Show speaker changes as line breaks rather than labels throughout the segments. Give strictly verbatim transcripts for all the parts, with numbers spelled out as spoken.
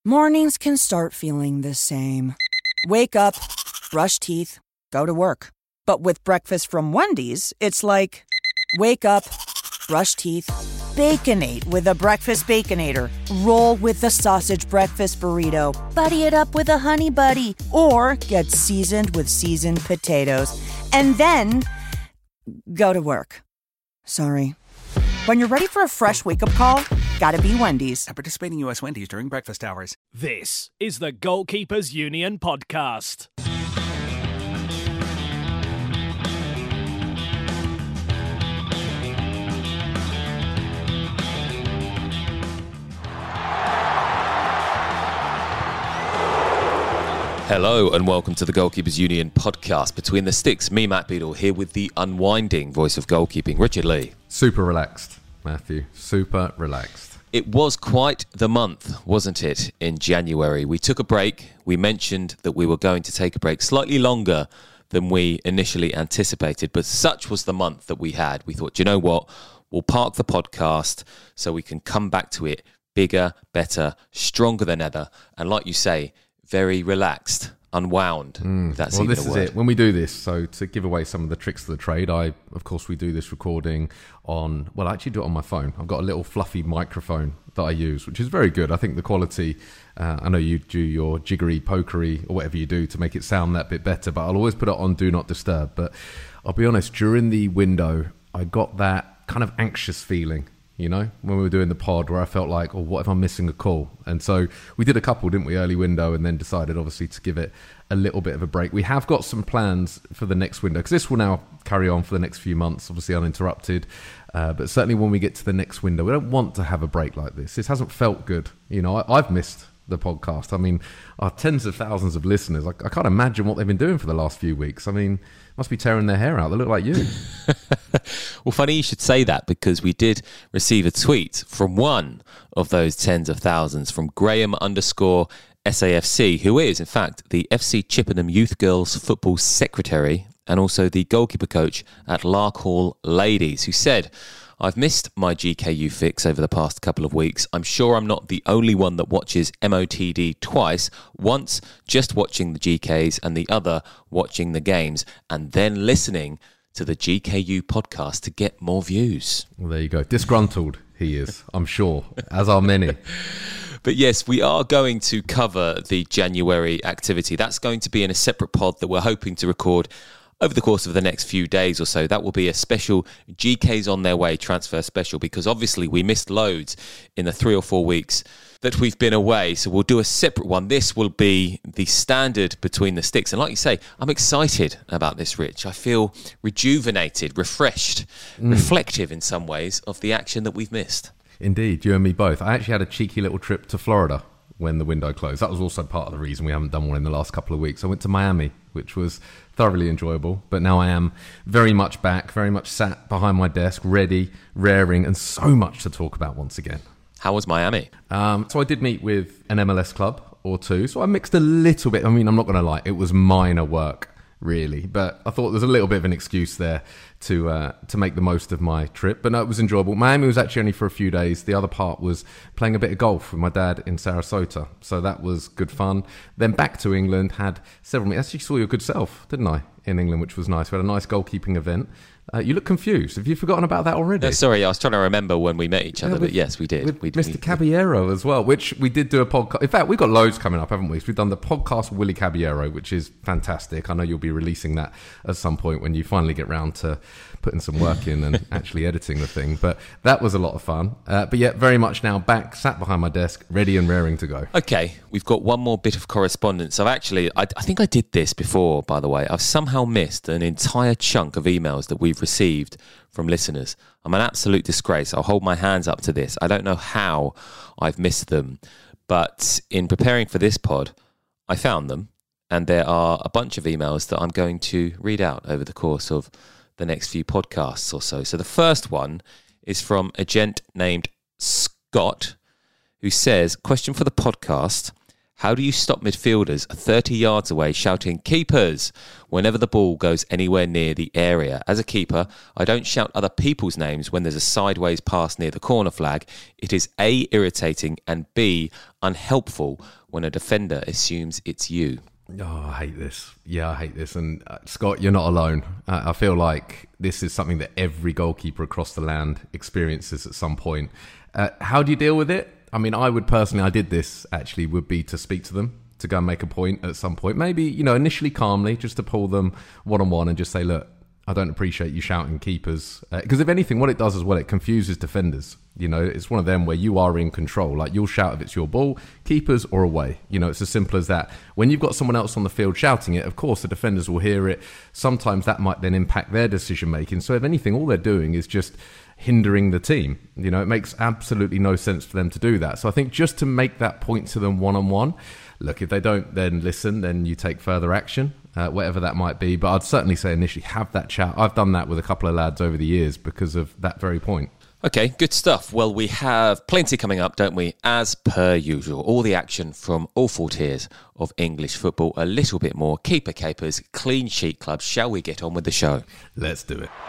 Mornings can start feeling the same. Wake up, brush teeth, go to work. But with breakfast from Wendy's, it's like, wake up, brush teeth, Baconate with a breakfast Baconator. Roll with the sausage breakfast burrito. Buddy it up with a Honey Buddy. Or get seasoned with seasoned potatoes. And then, go to work. Sorry. When you're ready for a fresh wake-up call, gotta be Wendy's.
At participating U S Wendy's during breakfast hours.
This is the Goalkeepers Union podcast.
Hello and welcome to the Goalkeepers Union podcast. Between the Sticks, me, Matt Beadle, here with the unwinding voice of goalkeeping, Richard Lee.
Super relaxed, Matthew. Super relaxed.
It was quite the month, wasn't it, in January? We took a break. We mentioned that we were going to take a break slightly longer than we initially anticipated, but such was the month that we had. We thought, you know what? We'll park the podcast so we can come back to it bigger, better, stronger than ever. And like you say, very relaxed, unwound.
Mm.
That's
well,
even
this
a
is
word.
it. When we do this, so to give away some of the tricks of the trade, I, of course, we do this recording on, well, I actually do it on my phone. I've got a little fluffy microphone that I use, which is very good. I think the quality, uh, I know you do your jiggery pokery or whatever you do to make it sound that bit better, but I'll always put it on Do Not Disturb. But I'll be honest, during the window, I got that kind of anxious feeling, you know, when we were doing the pod, where I felt like, oh, what if I'm missing a call? And so we did a couple, didn't we, early window, and then decided, obviously, to give it a little bit of a break. We have got some plans for the next window, because this will now carry on for the next few months, obviously uninterrupted. Uh, but certainly when we get to the next window, we don't want to have a break like this. This hasn't felt good. You know, I, I've missed the podcast. I mean, our tens of thousands of listeners, I, I can't imagine what they've been doing for the last few weeks. I mean, must be tearing their hair out. They look like you.
Well, funny you should say that, because we did receive a tweet from one of those tens of thousands, from Graham underscore S A F C, who is, in fact, the F C Chippenham Youth Girls Football Secretary and also the goalkeeper coach at Larkhall Ladies, who said, I've missed my G K U fix over the past couple of weeks. I'm sure I'm not the only one that watches M O T D twice, once just watching the G Ks and the other watching the games, and then listening to the G K U podcast to get more views.
Well, there you go. Disgruntled he is, I'm sure, as are many.
But yes, we are going to cover the January activity. That's going to be in a separate pod that we're hoping to record over the course of the next few days or so. That will be a special G Ks on their way transfer special, because obviously we missed loads in the three or four weeks that we've been away. So we'll do a separate one. This will be the standard Between the Sticks. And like you say, I'm excited about this, Rich. I feel rejuvenated, refreshed, mm. reflective in some ways of the action that we've missed.
Indeed, you and me both. I actually had a cheeky little trip to Florida when the window closed. That was also part of the reason we haven't done one in the last couple of weeks. I went to Miami, which was thoroughly enjoyable, but now I am very much back, very much sat behind my desk, ready, raring, and so much to talk about once again.
How was Miami?
Um, so I did meet with an M L S club or two, so I mixed a little bit. I mean, I'm not going to lie, it was minor work, really, but I thought there's a little bit of an excuse there to uh, to make the most of my trip. But no, it was enjoyable. Miami was actually only for a few days. The other part was playing a bit of golf with my dad in Sarasota, so that was good fun. Then back to England, had several meetings. Actually saw your good self, didn't I, in England, which was nice. We had a nice goalkeeping event. Uh, you look confused. Have you forgotten about that already?
No, sorry, I was trying to remember when we met each other,
yeah, with,
but yes, we did.
With
we,
Mister
we,
Caballero as well, which we did do a podcast. In fact, we've got loads coming up, haven't we? So we've done the podcast with Willie Caballero, which is fantastic. I know you'll be releasing that at some point when you finally get round to putting some work in and actually editing the thing. But that was a lot of fun. Uh, but yet, very much now back, sat behind my desk, ready and raring to go.
Okay, we've got one more bit of correspondence. I've actually, I, I think I did this before, by the way. I've somehow missed an entire chunk of emails that we've received from listeners. I'm an absolute disgrace. I'll hold my hands up to this. I don't know how I've missed them, but in preparing for this pod, I found them, and there are a bunch of emails that I'm going to read out over the course of the next few podcasts or so. So the first one is from a gent named Scott, who says, question for the podcast, How do you stop midfielders thirty yards away shouting keepers whenever the ball goes anywhere near the area? As a keeper, I don't shout other people's names when there's a sideways pass near the corner flag. It is A, irritating, and B, unhelpful when a defender assumes it's you.
Oh, I hate this. Yeah, I hate this. And uh, Scott, you're not alone. Uh, I feel like this is something that every goalkeeper across the land experiences at some point. Uh, how do you deal with it? I mean, I would personally, I did this actually, would be to speak to them, to go and make a point at some point. Maybe, you know, initially calmly, just to pull them one-on-one and just say, look, I don't appreciate you shouting keepers. Because uh, if anything, what it does as well, it confuses defenders. You know, it's one of them where you are in control. Like, you'll shout if it's your ball, keepers or away. You know, it's as simple as that. When you've got someone else on the field shouting it, of course, the defenders will hear it. Sometimes that might then impact their decision-making. So if anything, all they're doing is just hindering the team. You know, it makes absolutely no sense for them to do that. So I think just to make that point to them one-on-one, look, if they don't then listen, then you take further action, uh, whatever that might be. But I'd certainly say initially have that chat. I've done that with a couple of lads over the years because of that very point.
Okay, good stuff. Well, we have plenty coming up, don't we? As per usual, all the action from all four tiers of English football, a little bit more. Keeper capers, clean sheet clubs. Shall we get on with the show?
Let's do it.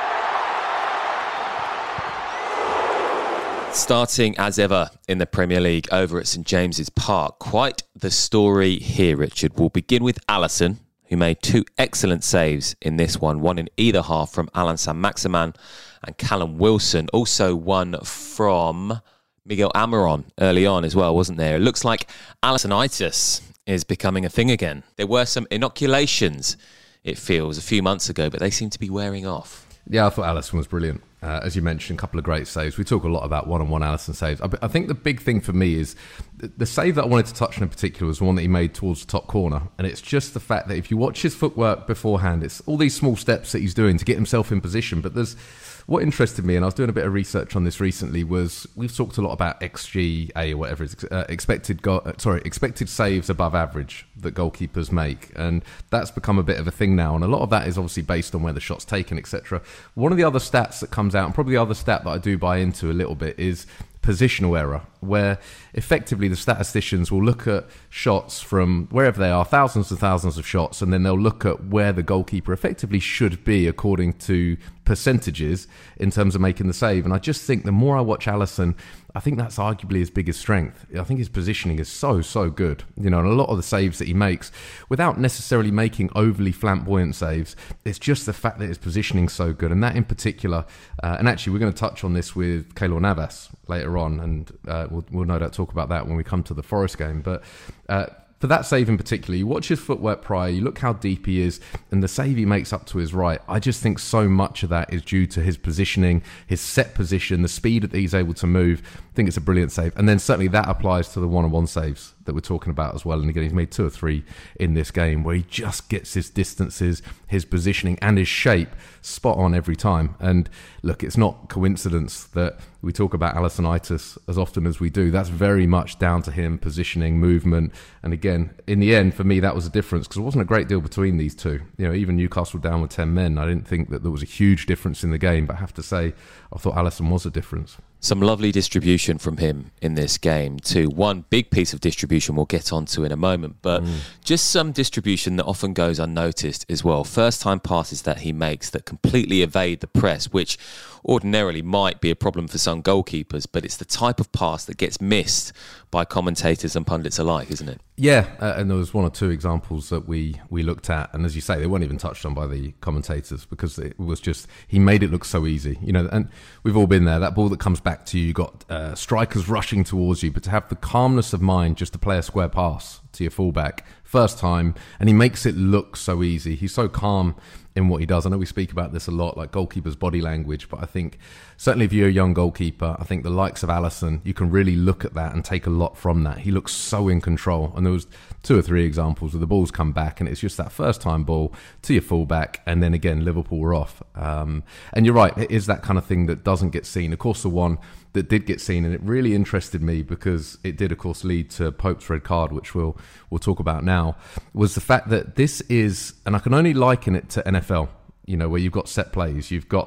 Starting as ever in the Premier League over at St James's Park. Quite the story here, Richard. We'll begin with Alisson, who made two excellent saves in this one. One in either half from Alan Saint-Maximin and Callum Wilson. Also one from Miguel Almiron early on as well, wasn't there? It looks like Alissonitis is becoming a thing again. There were some inoculations, it feels, a few months ago, but they seem to be wearing off.
Yeah, I thought Alisson was brilliant. Uh, as you mentioned, a couple of great saves. We talk a lot about one-on-one Alisson saves. I, I think the big thing for me is the, the save that I wanted to touch on in particular was one that he made towards the top corner. And it's just the fact that if you watch his footwork beforehand, it's all these small steps that he's doing to get himself in position. But there's what interested me, and I was doing a bit of research on this recently, was we've talked a lot about X G A or whatever it is, uh, expected go- uh, sorry, expected saves above average that goalkeepers make, and that's become a bit of a thing now. And a lot of that is obviously based on where the shot's taken, et cetera. One of the other stats that comes out, and probably the other stat that I do buy into a little bit, is positional error, where effectively the statisticians will look at shots from wherever they are, thousands and thousands of shots, and then they'll look at where the goalkeeper effectively should be according to percentages in terms of making the save. And I just think the more I watch Alisson, I think that's arguably his biggest strength. I think his positioning is so, so good. You know, and a lot of the saves that he makes, without necessarily making overly flamboyant saves, it's just the fact that his positioning is so good. And that in particular, uh, and actually we're going to touch on this with Keylor Navas later on, and uh, we'll, we'll no doubt talk about that when we come to the Forest game. But uh, for that save in particular, you watch his footwork prior, you look how deep he is, and the save he makes up to his right, I just think so much of that is due to his positioning, his set position, the speed that he's able to move. I think it's a brilliant save. And then certainly that applies to the one-on-one saves that we're talking about as well. And again, he's made two or three in this game where he just gets his distances, his positioning and his shape spot on every time. And look, it's not coincidence that we talk about Alissonitis as often as we do. That's very much down to him, positioning, movement. And again, in the end, for me, that was a difference because it wasn't a great deal between these two. You know, even Newcastle down with ten men, I didn't think that there was a huge difference in the game. But I have to say, I thought Alisson was a difference.
Some lovely distribution from him in this game too. One big piece of distribution we'll get onto in a moment, but mm. just some distribution that often goes unnoticed as well. First time passes that he makes that completely evade the press, which ordinarily might be a problem for some goalkeepers, but it's the type of pass that gets missed by commentators and pundits alike, isn't it?
Yeah, uh, and there was one or two examples that we, we looked at, and as you say, they weren't even touched on by the commentators because it was just, he made it look so easy, you know, and we've all been there, that ball that comes back to you, you got uh, strikers rushing towards you, but to have the calmness of mind just to play a square pass to your fullback, first time, and he makes it look so easy. He's so calm in what he does. I know we speak about this a lot, like goalkeepers' body language, but I think certainly if you're a young goalkeeper, I think the likes of Alisson, you can really look at that and take a lot from that. He looks so in control. And there was two or three examples where the ball's come back and it's just that first time ball to your fullback, and then again, Liverpool were off. Um, and you're right, it is that kind of thing that doesn't get seen. Of course, the one that did get seen, and it really interested me because it did, of course, lead to Pope's red card, which we'll we'll talk about now, was the fact that this is, and I can only liken it to N F L, you know, where you've got set plays, you've got that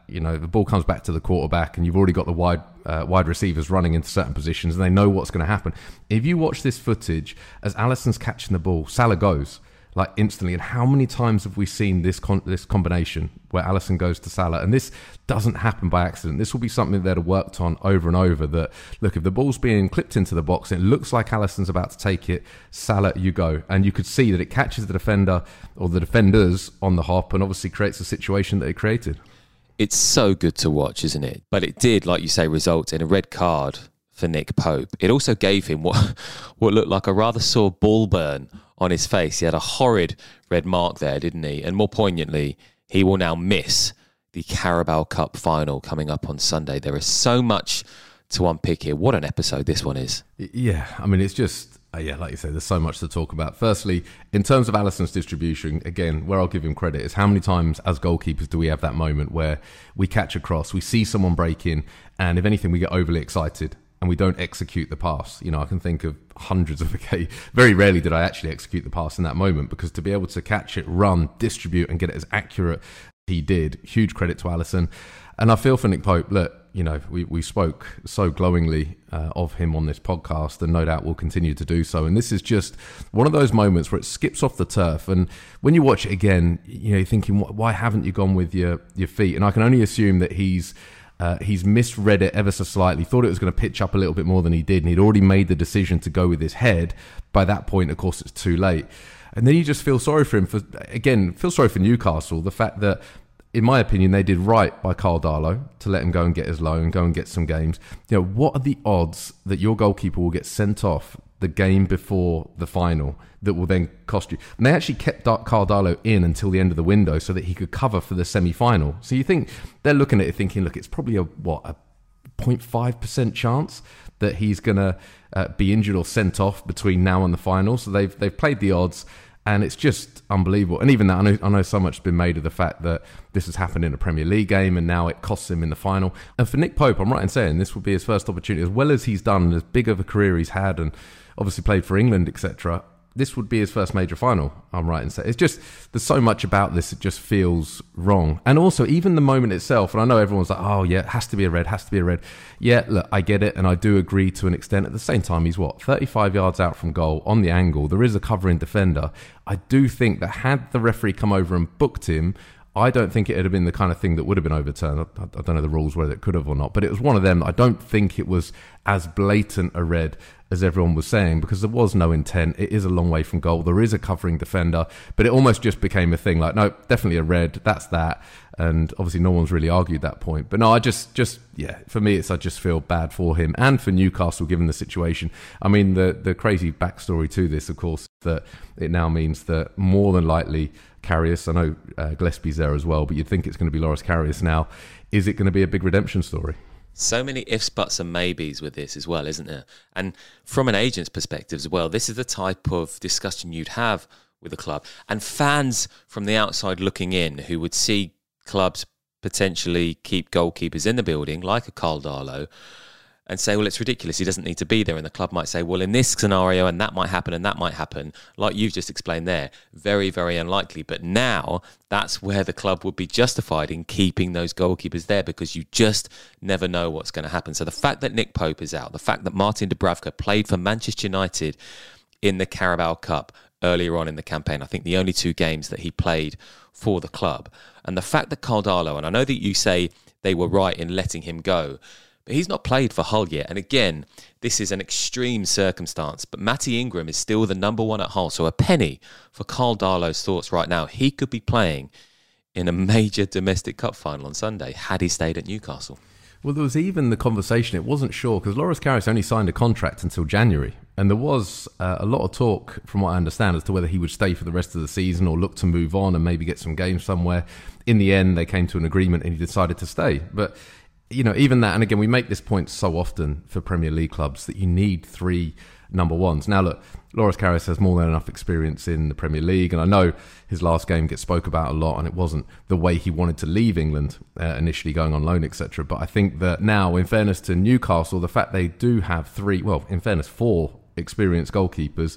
you know, the ball comes back to the quarterback and you've already got the wide uh, wide receivers running into certain positions and they know what's going to happen. If you watch this footage, as Alisson's catching the ball, Salah goes like instantly. And how many times have we seen this con- this combination where Alisson goes to Salah? And this doesn't happen by accident. This will be something that have worked on over and over, that, look, if the ball's being clipped into the box and it looks like Alisson's about to take it, Salah, you go. And you could see that it catches the defender or the defenders on the hop and obviously creates a situation that it created.
It's so good to watch, isn't it? But it did, like you say, result in a red card for Nick Pope. It also gave him what what looked like a rather sore ball burn on his face. He had a horrid red mark there, didn't he? And more poignantly, he will now miss the Carabao Cup final coming up on Sunday. There is so much to unpick here. What an episode this one is.
Yeah, I mean, it's just, uh, yeah, like you say, there's so much to talk about. Firstly, in terms of Alisson's distribution, again, where I'll give him credit is how many times as goalkeepers do we have that moment where we catch a cross, we see someone break in, and if anything, we get overly excited and we don't execute the pass. You know, I can think of hundreds of occasions. Very rarely did I actually execute the pass in that moment, because to be able to catch it, run, distribute, and get it as accurate as he did, huge credit to Alisson. And I feel for Nick Pope. Look, you know, we, we spoke so glowingly uh, of him on this podcast, and no doubt we'll continue to do so. And this is just one of those moments where it skips off the turf. And when you watch it again, you know, you're thinking, why haven't you gone with your, your feet? And I can only assume that he's Uh, he's misread it ever so slightly, thought it was going to pitch up a little bit more than he did, and he'd already made the decision to go with his head. By that point, of course, it's too late. And then you just feel sorry for him. For again, feel sorry for Newcastle. The fact that, in my opinion, they did right by Karl Darlow to let him go and get his loan, go and get some games. You know, what are the odds that your goalkeeper will get sent off the game before the final that will then cost you? And they actually kept Karl Darlow in until the end of the window so that he could cover for the semi-final. So you think they're looking at it thinking, look, it's probably a, what, a zero point five percent chance that he's going to uh, be injured or sent off between now and the final. So they've they've played the odds, and it's just unbelievable. And even that, I know, I know so much has been made of the fact that this has happened in a Premier League game and now it costs him in the final. And for Nick Pope, I'm right in saying this would be his first opportunity, as well as he's done, as big of a career he's had, and obviously played for England, et cetera. This would be his first major final, I'm right in saying. It's just, there's so much about this, it just feels wrong. And also, even the moment itself, and I know everyone's like, oh yeah, it has to be a red, has to be a red. Yeah, look, I get it, and I do agree to an extent. At the same time, he's what, thirty-five yards out from goal, on the angle. There is a covering defender. I do think that had the referee come over and booked him, I don't think it would have been the kind of thing that would have been overturned. I, I don't know the rules whether it could have or not, but it was one of them. I don't think it was as blatant a red as everyone was saying, because there was no intent. It is a long way from goal. There is a covering defender, but it almost just became a thing like, no, definitely a red. That's that. And obviously no one's really argued that point. But no, I just, just yeah, for me, it's I just feel bad for him and for Newcastle, given the situation. I mean, the, the crazy backstory to this, of course, that it now means that more than likely Karius, I know uh, Gillespie's there as well, but you'd think it's going to be Loris Karius now. Is it going to be a big redemption story?
So many ifs, buts and maybes with this as well, isn't there? And from an agent's perspective as well, this is the type of discussion you'd have with a club. And fans from the outside looking in who would see clubs potentially keep goalkeepers in the building, like a Karl Darlow, and say, well, it's ridiculous, he doesn't need to be there. And the club might say, well, in this scenario, and that might happen, and that might happen, like you've just explained there, very, very unlikely. But now, that's where the club would be justified in keeping those goalkeepers there, because you just never know what's going to happen. So the fact that Nick Pope is out, the fact that Martin Dubravka played for Manchester United in the Carabao Cup earlier on in the campaign, I think the only two games that he played for the club, and the fact that Karl Darlow, and I know that you say they were right in letting him go, but he's not played for Hull yet. And again, this is an extreme circumstance. But Matty Ingram is still the number one at Hull. So a penny for Karl Darlow's thoughts right now. He could be playing in a major domestic cup final on Sunday had he stayed at Newcastle.
Well, there was even the conversation, it wasn't sure, because Loris Karius only signed a contract until January. And there was uh, a lot of talk, from what I understand, as to whether he would stay for the rest of the season or look to move on and maybe get some games somewhere. In the end, they came to an agreement and he decided to stay. But you know, even that, and again, we make this point so often for Premier League clubs that you need three number ones. Now, look, Loris Karius has more than enough experience in the Premier League, and I know his last game gets spoke about a lot, and it wasn't the way he wanted to leave England uh, initially, going on loan, et cetera. But I think that now, in fairness to Newcastle, the fact they do have three, well, in fairness, four experienced goalkeepers,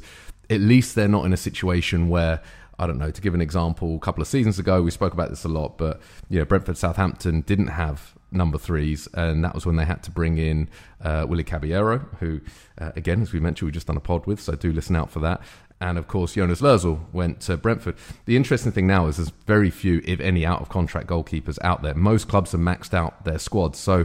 at least they're not in a situation where, I don't know, to give an example, a couple of seasons ago, we spoke about this a lot, but you know, Brentford Southampton didn't have number threes, and that was when they had to bring in uh, Willy Caballero, who, uh, again, as we mentioned, we've just done a pod with, so do listen out for that. And of course, Jonas Lörsel went to Brentford. The interesting thing now is there's very few, if any, out-of-contract goalkeepers out there. Most clubs have maxed out their squads. So,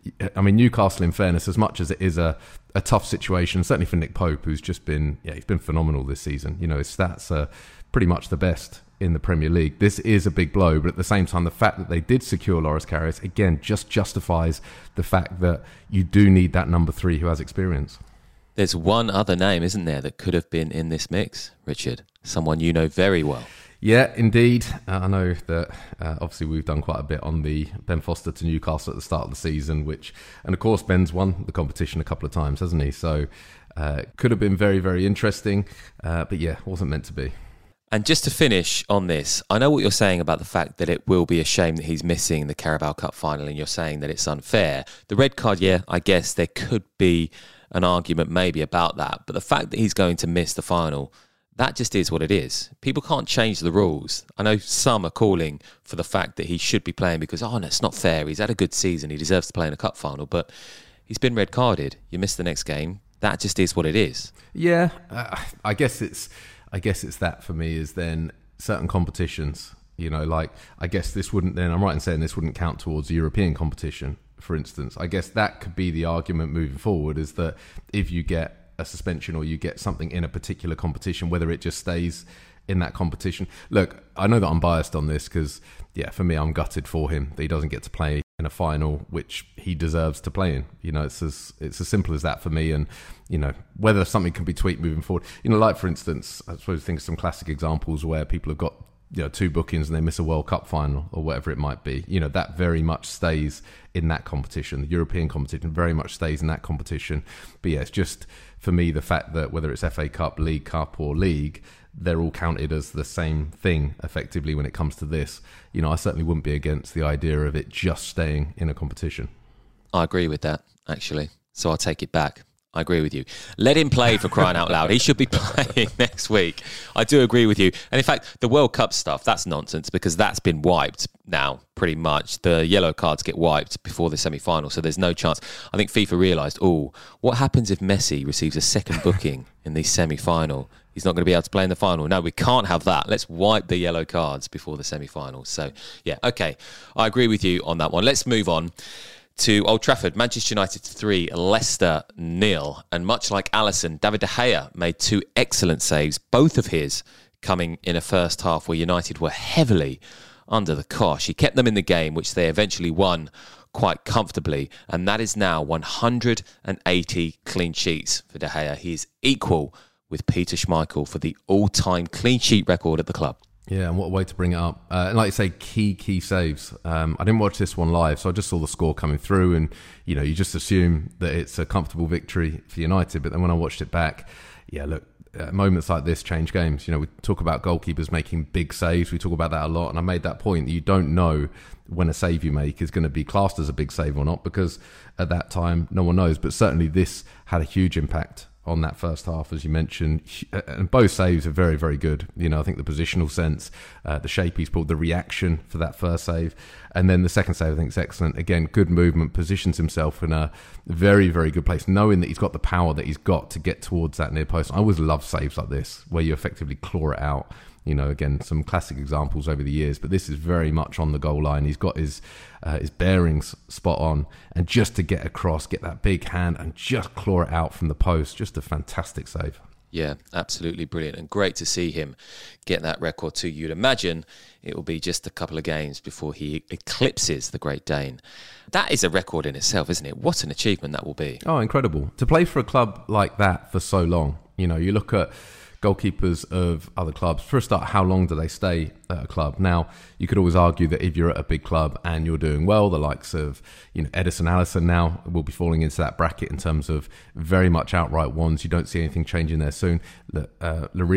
I mean, Newcastle, in fairness, as much as it is a, a tough situation, certainly for Nick Pope, who's just been, yeah, he's been phenomenal this season. You know, his stats are pretty much the best in the Premier League. This is a big blow, but at the same time, the fact that they did secure Loris Karius, again, just justifies the fact that you do need that number three who has experience.
There's one other name, isn't there, that could have been in this mix, Richard? Someone you know very well.
Yeah, indeed. Uh, I know that uh, obviously we've done quite a bit on the Ben Foster to Newcastle at the start of the season, which, and of course Ben's won the competition a couple of times, hasn't he? So uh, could have been very, very interesting, uh, but yeah, wasn't meant to be.
And just to finish on this, I know what you're saying about the fact that it will be a shame that he's missing the Carabao Cup final, and you're saying that it's unfair. The red card, yeah, I guess there could be an argument maybe about that, but the fact that he's going to miss the final, that just is what it is. People can't change the rules. I know some are calling for the fact that he should be playing because, oh no, it's not fair, he's had a good season, he deserves to play in a cup final, but he's been red carded, you miss the next game, that just is what it is.
Yeah, uh, I guess it's I guess it's that for me is then certain competitions, you know, like I guess this wouldn't then, I'm right in saying this wouldn't count towards the European competition, for instance. I guess that could be the argument moving forward, is that if you get a suspension or you get something in a particular competition, whether it just stays in that competition. Look, I know that I'm biased on this because, yeah, for me, I'm gutted for him that he doesn't get to play in a final which he deserves to play in. You know, it's as it's as simple as that for me. And, you know, whether something can be tweaked moving forward. You know, like, for instance, I suppose think of some classic examples where people have got, you know, two bookings and they miss a World Cup final or whatever it might be. You know, that very much stays in that competition. The European competition very much stays in that competition. But yeah, it's just, for me, the fact that whether it's F A Cup, League Cup or League, they're all counted as the same thing effectively when it comes to this. You know, I certainly wouldn't be against the idea of it just staying in a competition.
I agree with that, actually. So I'll take it back. I agree with you. Let him play, for crying out loud. He should be playing next week. I do agree with you. And in fact, the World Cup stuff, that's nonsense because that's been wiped now, pretty much. The yellow cards get wiped before the semi-final, so there's no chance. I think FIFA realised, oh, what happens if Messi receives a second booking in the semi-final? He's not going to be able to play in the final. No, we can't have that. Let's wipe the yellow cards before the semi-finals. So, yeah, okay. I agree with you on that one. Let's move on to Old Trafford. Manchester United three, Leicester nil. And much like Alisson, David De Gea made two excellent saves, both of his coming in a first half where United were heavily under the cosh. He kept them in the game, which they eventually won quite comfortably. And that is now one hundred eighty clean sheets for De Gea. He is equal with Peter Schmeichel for the all-time clean sheet record at the club.
Yeah, and what a way to bring it up. Uh, and like you say, key, key saves. Um, I didn't watch this one live, so I just saw the score coming through and, you know, you just assume that it's a comfortable victory for United. But then when I watched it back, yeah, look, uh, moments like this change games. You know, we talk about goalkeepers making big saves. We talk about that a lot. And I made that point that you don't know when a save you make is going to be classed as a big save or not, because at that time, no one knows. But certainly this had a huge impact on that first half, as you mentioned, and both saves are very, very good. You know, I think the positional sense, uh, the shape he's pulled, the reaction for that first save, and then the second save I think is excellent. Again, good movement, positions himself in a very, very good place, knowing that he's got the power that he's got to get towards that near post. I always love saves like this, where you effectively claw it out. You know, again, some classic examples over the years, but this is very much on the goal line. He's got his uh, his bearings spot on, and just to get across, get that big hand and just claw it out from the post, just a fantastic save.
Yeah, absolutely brilliant, and great to see him get that record too. You'd imagine it will be just a couple of games before he eclipses the Great Dane. That is a record in itself, isn't it? What an achievement that will be.
Oh, incredible. To play for a club like that for so long. You know, you look at goalkeepers of other clubs. For a start, how long do they stay at a club? Now, you could always argue that if you're at a big club and you're doing well, the likes of, you know, Edison, Alisson now will be falling into that bracket in terms of very much outright ones. You don't see anything changing there soon. Uh, Lloris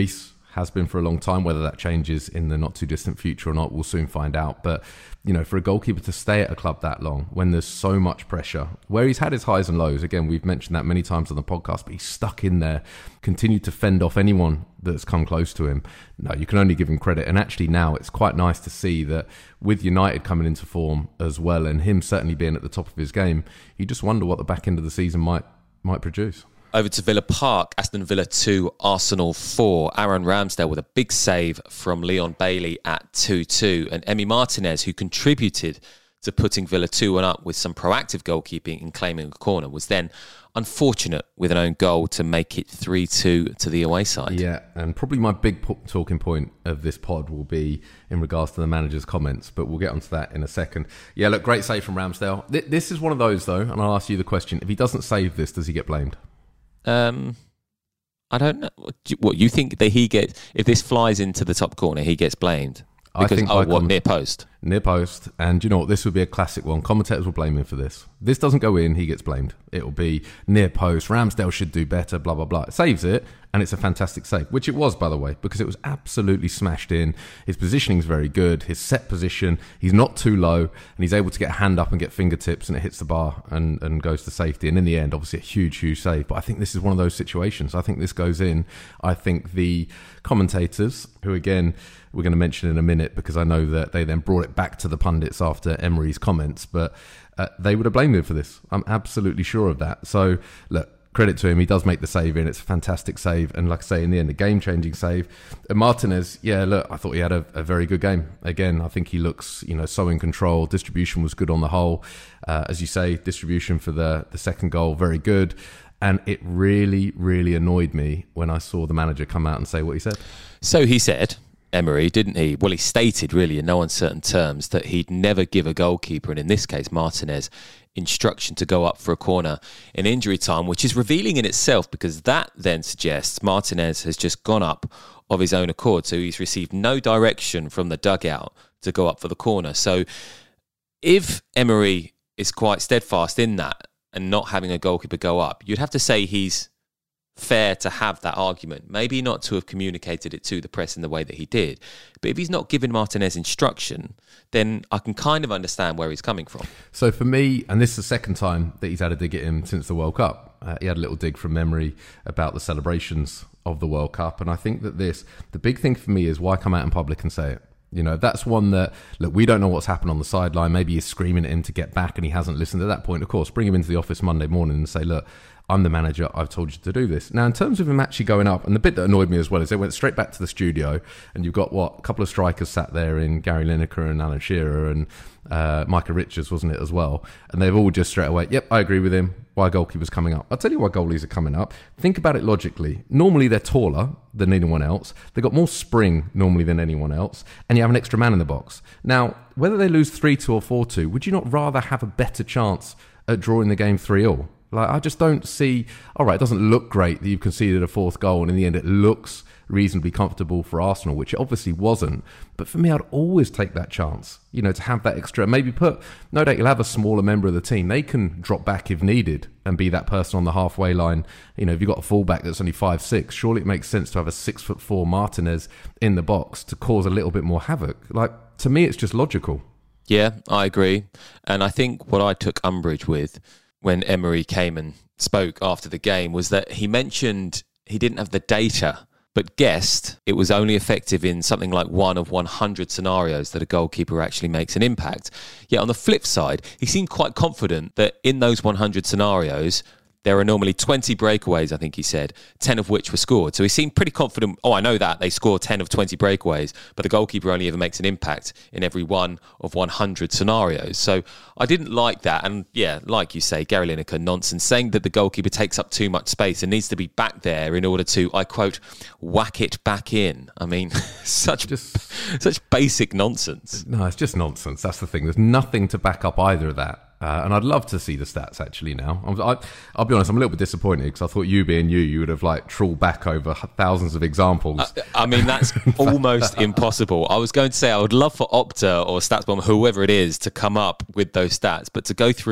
has been for a long time. Whether that changes in the not too distant future or not, we'll soon find out. But, you know, for a goalkeeper to stay at a club that long when there's so much pressure, where he's had his highs and lows, again, we've mentioned that many times on the podcast, but he's stuck in there, continued to fend off anyone that's come close to him. No, you can only give him credit. And actually now it's quite nice to see that with United coming into form as well, and him certainly being at the top of his game, you just wonder what the back end of the season might might produce.
Over to Villa Park, Aston Villa two, Arsenal four. Aaron Ramsdale with a big save from Leon Bailey at two two. And Emi Martinez, who contributed to putting Villa two one up with some proactive goalkeeping in claiming a corner, was then unfortunate with an own goal to make it three two to the away side.
Yeah, and probably my big po- talking point of this pod will be in regards to the manager's comments, but we'll get onto that in a second. Yeah, look, great save from Ramsdale. Th- this is one of those, though, and I'll ask you the question. If he doesn't save this, does he get blamed?
Um, I don't know. What you think that he gets, if this flies into the top corner, he gets blamed? Because, I think oh, what, near post?
Near post. And you know what? This would be a classic one. Commentators will blame him for this. This doesn't go in, he gets blamed. It'll be near post. Ramsdale should do better, blah, blah, blah. It saves it, and it's a fantastic save, which it was, by the way, because it was absolutely smashed in. His positioning is very good. His set position, he's not too low, and he's able to get a hand up and get fingertips, and it hits the bar and, and goes to safety. And in the end, obviously, a huge, huge save. But I think this is one of those situations. I think this goes in. I think the commentators, who, again, we're going to mention in a minute because I know that they then brought it back to the pundits after Emery's comments, but uh, they would have blamed him for this. I'm absolutely sure of that. So, look, credit to him. He does make the save in. It's a fantastic save. And like I say, in the end, a game-changing save. And Martinez, yeah, look, I thought he had a, a very good game. Again, I think he looks, you know, so in control. Distribution was good on the whole. Uh, as you say, distribution for the, the second goal, very good. And it really, really annoyed me when I saw the manager come out and say what he said.
So he said, Emery, didn't he? Well, he stated really in no uncertain terms that he'd never give a goalkeeper, and in this case Martinez, instruction to go up for a corner in injury time, which is revealing in itself because that then suggests Martinez has just gone up of his own accord. So he's received no direction from the dugout to go up for the corner. So if Emery is quite steadfast in that and not having a goalkeeper go up, you'd have to say he's fair to have that argument. Maybe not to have communicated it to the press in the way that he did, but if he's not giving Martinez instruction, then I can kind of understand where he's coming from.
So for me, and this is the second time that he's had a dig at him since the World Cup, uh, he had a little dig from memory about the celebrations of the World Cup, and I think that this, the big thing for me is why come out in public and say it? You know, that's one that, look, we don't know what's happened on the sideline. Maybe he's screaming at him to get back and he hasn't listened. At that point, of course, bring him into the office Monday morning and say, look, I'm the manager, I've told you to do this. Now, in terms of him actually going up, and the bit that annoyed me as well is they went straight back to the studio and you've got, what, a couple of strikers sat there in Gary Lineker and Alan Shearer and uh, Micah Richards, wasn't it, as well? And they've all just straight away, yep, I agree with him. Why goalkeeper's coming up? I'll tell you why goalies are coming up. Think about it logically. Normally they're taller than anyone else. They've got more spring normally than anyone else. And you have an extra man in the box. Now, whether they lose three two or four two, would you not rather have a better chance at drawing the game three all? Like, I just don't see, all right, it doesn't look great that you've conceded a fourth goal, and in the end it looks reasonably comfortable for Arsenal, which it obviously wasn't. But for me, I'd always take that chance, you know, to have that extra, maybe put, no doubt you'll have a smaller member of the team. They can drop back if needed and be that person on the halfway line. You know, if you've got a fullback that's only five six, surely it makes sense to have a six foot four Martinez in the box to cause a little bit more havoc. Like, to me, it's just logical.
Yeah, I agree. And I think what I took umbrage with when Emery came and spoke after the game was that he mentioned he didn't have the data, but guessed it was only effective in something like one of one hundred scenarios that a goalkeeper actually makes an impact. Yet on the flip side, he seemed quite confident that in those one hundred scenarios, there are normally twenty breakaways, I think he said, ten of which were scored. So he seemed pretty confident, oh, I know that, they score ten of twenty breakaways, but the goalkeeper only ever makes an impact in every one of one hundred scenarios. So I didn't like that. And yeah, like you say, Gary Lineker, nonsense, saying that the goalkeeper takes up too much space and needs to be back there in order to, I quote, whack it back in. I mean, such, just, such basic nonsense.
No, it's just nonsense. That's the thing. There's nothing to back up either of that. Uh, and I'd love to see the stats actually now. I, I, I'll be honest, I'm a little bit disappointed because I thought you being you, you would have like trawled back over thousands of examples.
I, I mean, that's almost impossible. I was going to say I would love for Opta or StatsBomb, whoever it is, to come up with those stats, but to go through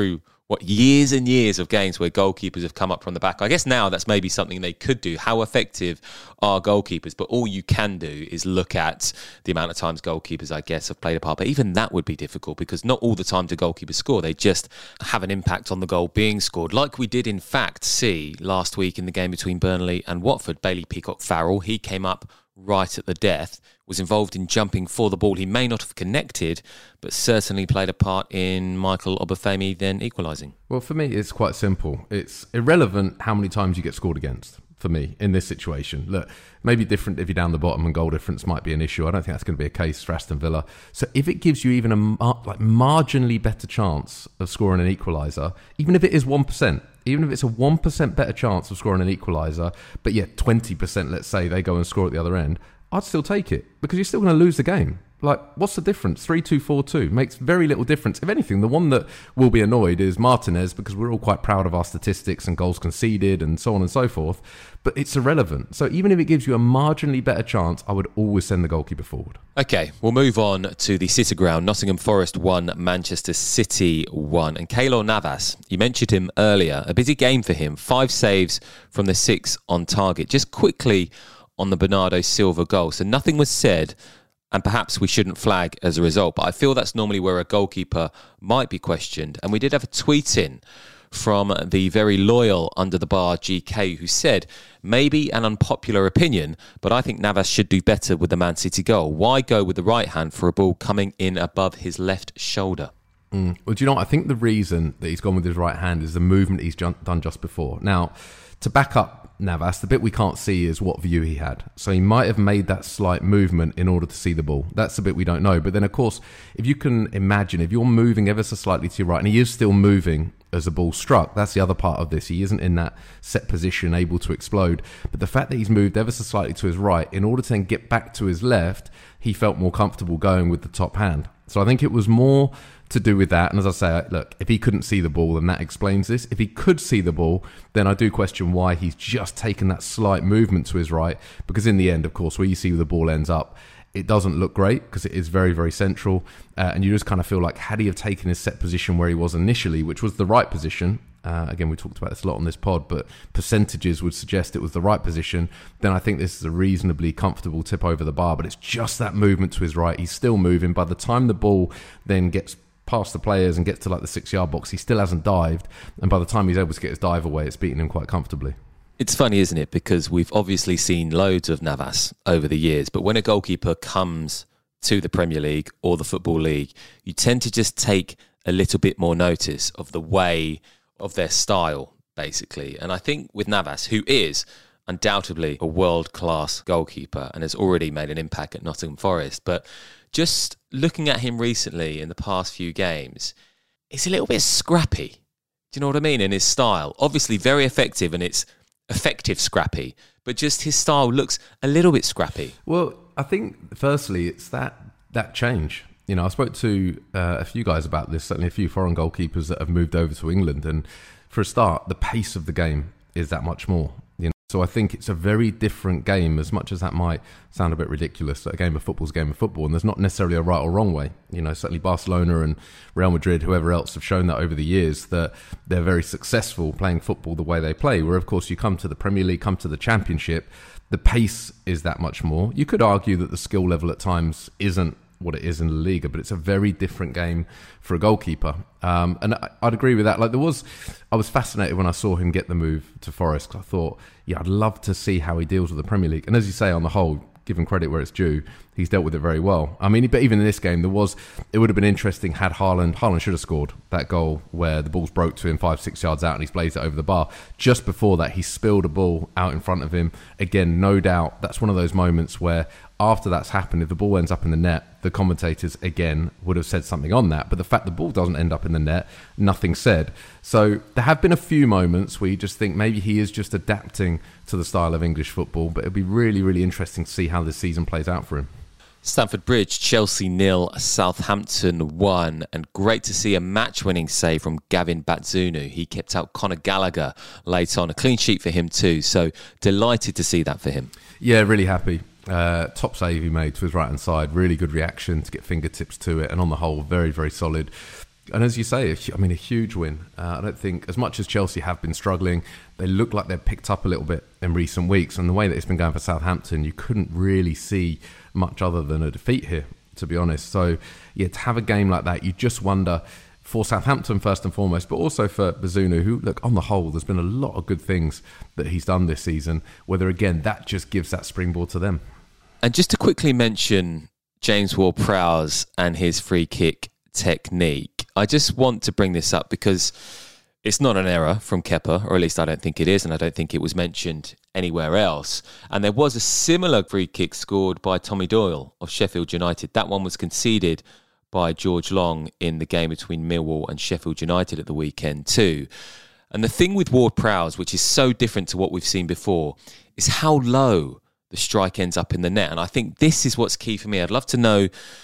what, years and years of games where goalkeepers have come up from the back. I guess now that's maybe something they could do. How effective are goalkeepers? But all you can do is look at the amount of times goalkeepers, I guess, have played a part. But even that would be difficult because not all the time do goalkeepers score. They just have an impact on the goal being scored. Like we did, in fact, see last week in the game between Burnley and Watford. Bailey Peacock-Farrell, he came up right at the death, was involved in jumping for the ball. He may not have connected, but certainly played a part in Michael Obafemi then equalising.
Well, for me, it's quite simple. It's irrelevant how many times you get scored against, for me, in this situation. Look, maybe different if you're down the bottom and goal difference might be an issue. I don't think that's going to be a case for Aston Villa. So if it gives you even a mar- like marginally better chance of scoring an equaliser, even if it is one percent, even if it's a one percent better chance of scoring an equaliser, but yet twenty percent, let's say, they go and score at the other end, I'd still take it because you're still going to lose the game. Like, what's the difference? three two four two makes very little difference. If anything, the one that will be annoyed is Martinez because we're all quite proud of our statistics and goals conceded and so on and so forth, but it's irrelevant. So even if it gives you a marginally better chance, I would always send the goalkeeper forward.
Okay, we'll move on to the City ground. Nottingham Forest one, Manchester City one. And Keylor Navas, you mentioned him earlier. A busy game for him. Five saves from the six on target. Just quickly on the Bernardo Silva goal. So nothing was said, and perhaps we shouldn't flag as a result, but I feel that's normally where a goalkeeper might be questioned. And we did have a tweet in from the very loyal Under the Bar G K who said, maybe an unpopular opinion, but I think Navas should do better with the Man City goal. Why go with the right hand for a ball coming in above his left shoulder?
Mm. Well, do you know what? I think the reason that he's gone with his right hand is the movement he's done just before. Now, to back up Navas, the bit we can't see is what view he had. So he might have made that slight movement in order to see the ball. That's the bit we don't know. But then, of course, if you can imagine, if you're moving ever so slightly to your right, and he is still moving as the ball struck, that's the other part of this. He isn't in that set position able to explode. But the fact that he's moved ever so slightly to his right, in order to then get back to his left, he felt more comfortable going with the top hand. So I think it was more to do with that. And as I say, look, if he couldn't see the ball, then that explains this. If he could see the ball, then I do question why he's just taken that slight movement to his right. Because in the end, of course, where you see where the ball ends up, it doesn't look great because it is very, very central. Uh, and you just kind of feel like, had he have taken his set position where he was initially, which was the right position, uh, again, we talked about this a lot on this pod, but percentages would suggest it was the right position, then I think this is a reasonably comfortable tip over the bar. But it's just that movement to his right. He's still moving. By the time the ball then gets past the players and gets to like the six yard box, he still hasn't dived, and by the time he's able to get his dive away, it's beating him quite comfortably.
It's funny, isn't it, because we've obviously seen loads of Navas over the years, but when a goalkeeper comes to the Premier League or the Football League, you tend to just take a little bit more notice of the way of their style, basically. And I think with Navas, who is undoubtedly a world-class goalkeeper and has already made an impact at Nottingham Forest, but just looking at him recently in the past few games, it's a little bit scrappy. Do you know what I mean? In his style. Obviously very effective, and it's effective scrappy, but just his style looks a little bit scrappy.
Well, I think, firstly, it's that that change. You know, I spoke to uh, a few guys about this, certainly a few foreign goalkeepers that have moved over to England, and for a start, the pace of the game is that much more. You know, so I think it's a very different game, as much as that might sound a bit ridiculous. A game of football is a game of football, and there's not necessarily a right or wrong way. You know, certainly Barcelona and Real Madrid, whoever else, have shown that over the years that they're very successful playing football the way they play, where, of course, you come to the Premier League, come to the Championship, the pace is that much more. You could argue that the skill level at times isn't what it is in La Liga, but it's a very different game for a goalkeeper. Um, and I, I'd agree with that. Like there was, I was fascinated when I saw him get the move to Forest, because I thought, yeah, I'd love to see how he deals with the Premier League. And as you say, on the whole, given credit where it's due, he's dealt with it very well. I mean, but even in this game, there was, it would have been interesting had Haaland, Haaland should have scored that goal where the ball's broke to him five, six yards out and he's blazed it over the bar. Just before that, he spilled a ball out in front of him. Again, no doubt, that's one of those moments where after that's happened, if the ball ends up in the net, the commentators, again, would have said something on that. But the fact the ball doesn't end up in the net, nothing said. So there have been a few moments where you just think maybe he is just adapting to the style of English football. But it'll be really, really interesting to see how this season plays out for him.
Stamford Bridge, Chelsea nil, Southampton one, and great to see a match-winning save from Gavin Batzunu. He kept out Conor Gallagher late on, a clean sheet for him too, so delighted to see that for him.
Yeah, really happy. Uh, top save he made to his right-hand side, really good reaction to get fingertips to it, and on the whole, very, very solid. and as you say, I mean, a huge win. Uh, I don't think, as much as Chelsea have been struggling, they look like they've picked up a little bit in recent weeks. And the way that it's been going for Southampton, you couldn't really see much other than a defeat here, to be honest. So, yeah, to have a game like that, you just wonder, for Southampton first and foremost, but also for Bazunu, who, look, on the whole, there's been a lot of good things that he's done this season, whether, again, that just gives that springboard to them.
And just to quickly mention James Ward-Prowse and his free kick technique, I just want to bring this up because it's not an error from Kepa, or at least I don't think it is, and I don't think it was mentioned anywhere else. And there was a similar free kick scored by Tommy Doyle of Sheffield United. That one was conceded by George Long in the game between Millwall and Sheffield United at the weekend too. And the thing with Ward-Prowse, which is so different to what we've seen before, is how low the strike ends up in the net. And I think this is what's key for me. I'd love to know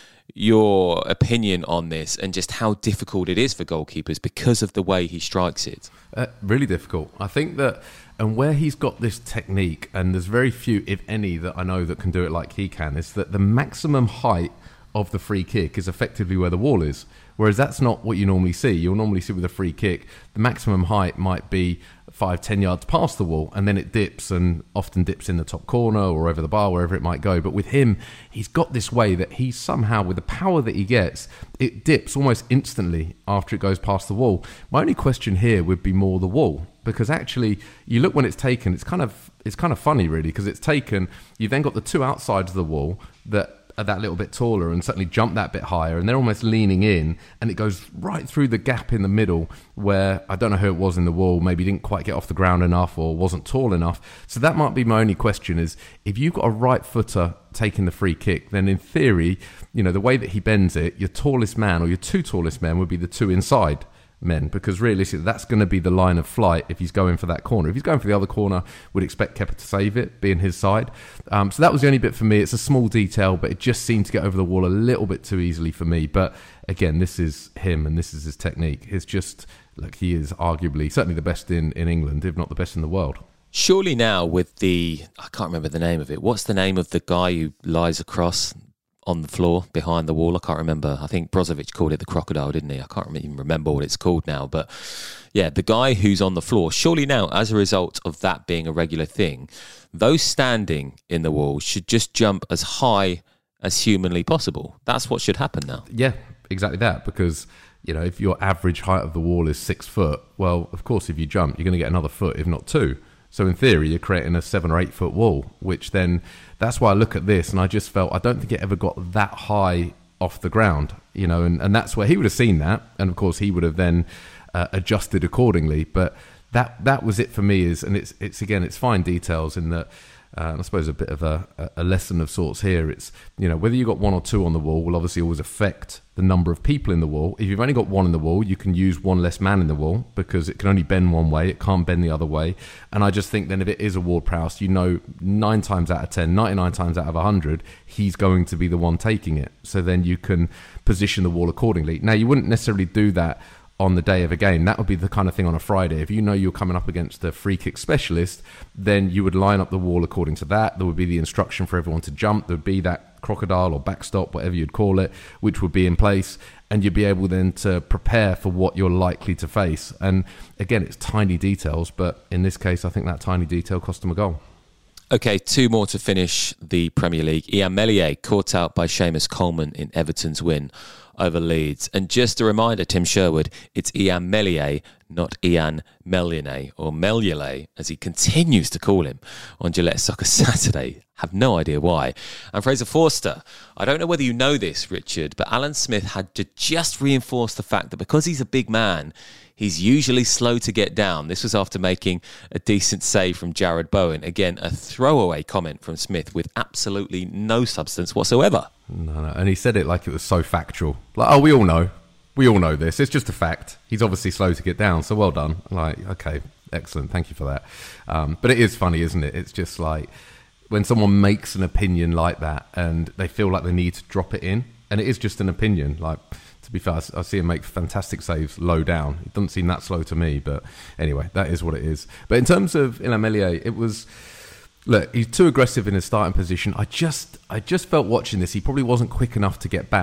your opinion on this and just how difficult it is for goalkeepers because of the way he strikes it.
Uh, really difficult. I think that, and where he's got this technique, and there's very few, if any, that I know that can do it like he can, is that the maximum height of the free kick is effectively where the wall is. Whereas that's not what you normally see. You'll normally see with a free kick, the maximum height might be five, ten yards past the wall, and then it dips, and often dips in the top corner or over the bar, wherever it might go. But with him, he's got this way that he somehow, with the power that he gets, it dips almost instantly after it goes past the wall. My only question here would be more the wall, because actually, you look when it's taken, it's kind of it's kind of funny, really, because it's taken, you've then got the two outsides of the wall that are that little bit taller and certainly jump that bit higher, and they're almost leaning in, and it goes right through the gap in the middle where I don't know who it was in the wall, maybe didn't quite get off the ground enough or wasn't tall enough. So that might be my only question, is if you've got a right footer taking the free kick, then in theory, you know, the way that he bends it, your tallest man or your two tallest men would be the two inside men, because realistically that's going to be the line of flight if he's going for that corner. If he's going for the other corner, we'd expect Kepa to save it, being his side. Um, so that was the only bit for me. It's a small detail, but it just seemed to get over the wall a little bit too easily for me. But again, this is him and this is his technique. It's just, look, he is arguably certainly the best in, in England, if not the best in the world.
Surely now with the, I can't remember the name of it. What's the name of the guy who lies across on the floor behind the wall? I can't remember. I think Brozovic called it the crocodile, didn't he? I can't even remember what it's called now. But yeah, the guy who's on the floor, surely now, as a result of that being a regular thing, those standing in the wall should just jump as high as humanly possible. That's what should happen now.
Yeah, exactly that. Because, you know, if your average height of the wall is six foot, well, of course, if you jump, you're going to get another foot, if not two. So in theory, you're creating a seven or eight foot wall, which then, that's why I look at this and I just felt, I don't think it ever got that high off the ground, you know, and, and that's where he would have seen that. And of course, he would have then uh, adjusted accordingly. But that that was it for me, is, and it's, it's again, it's fine details in that. Uh, and I suppose a bit of a, a lesson of sorts here. It's, you know, whether you've got one or two on the wall will obviously always affect the number of people in the wall. If you've only got one in the wall, you can use one less man in the wall because it can only bend one way. It can't bend the other way. And I just think then if it is a Ward-Prowse, you know, nine times out of ten, ninety-nine times out of one hundred, he's going to be the one taking it. So then you can position the wall accordingly. Now, you wouldn't necessarily do that on the day of a game. That would be the kind of thing on a Friday. If you know you're coming up against a free kick specialist, then you would line up the wall according to that. There would be the instruction for everyone to jump. There would be that crocodile or backstop, whatever you'd call it, which would be in place, and you'd be able then to prepare for what you're likely to face. And again, it's tiny details, but in this case, I think that tiny detail cost them a goal.
Okay, two more to finish the Premier League. Ian Meslier caught out by Seamus Coleman in Everton's win over Leeds. And just a reminder, Tim Sherwood, it's Ian Meslier, not Ian Meliene, or Meliele, as he continues to call him on Gillette Soccer Saturday. Have no idea why. And Fraser Forster, I don't know whether you know this, Richard, but Alan Smith had to just reinforce the fact that because he's a big man, he's usually slow to get down. This was after making a decent save from Jared Bowen. Again, a throwaway comment from Smith with absolutely no substance whatsoever.
No, no. And he said it like it was so factual. Like, oh, we all know. We all know this. It's just a fact. He's obviously slow to get down, so well done. Like, okay, excellent. Thank you for that. Um, but it is funny, isn't it? It's just like when someone makes an opinion like that and they feel like they need to drop it in, and it is just an opinion. Like, to be fair, I see him make fantastic saves low down. It doesn't seem that slow to me, but anyway, that is what it is. But in terms of Ilan Meslier, it was, look, he's too aggressive in his starting position. I just, I just felt watching this, he probably wasn't quick enough to get back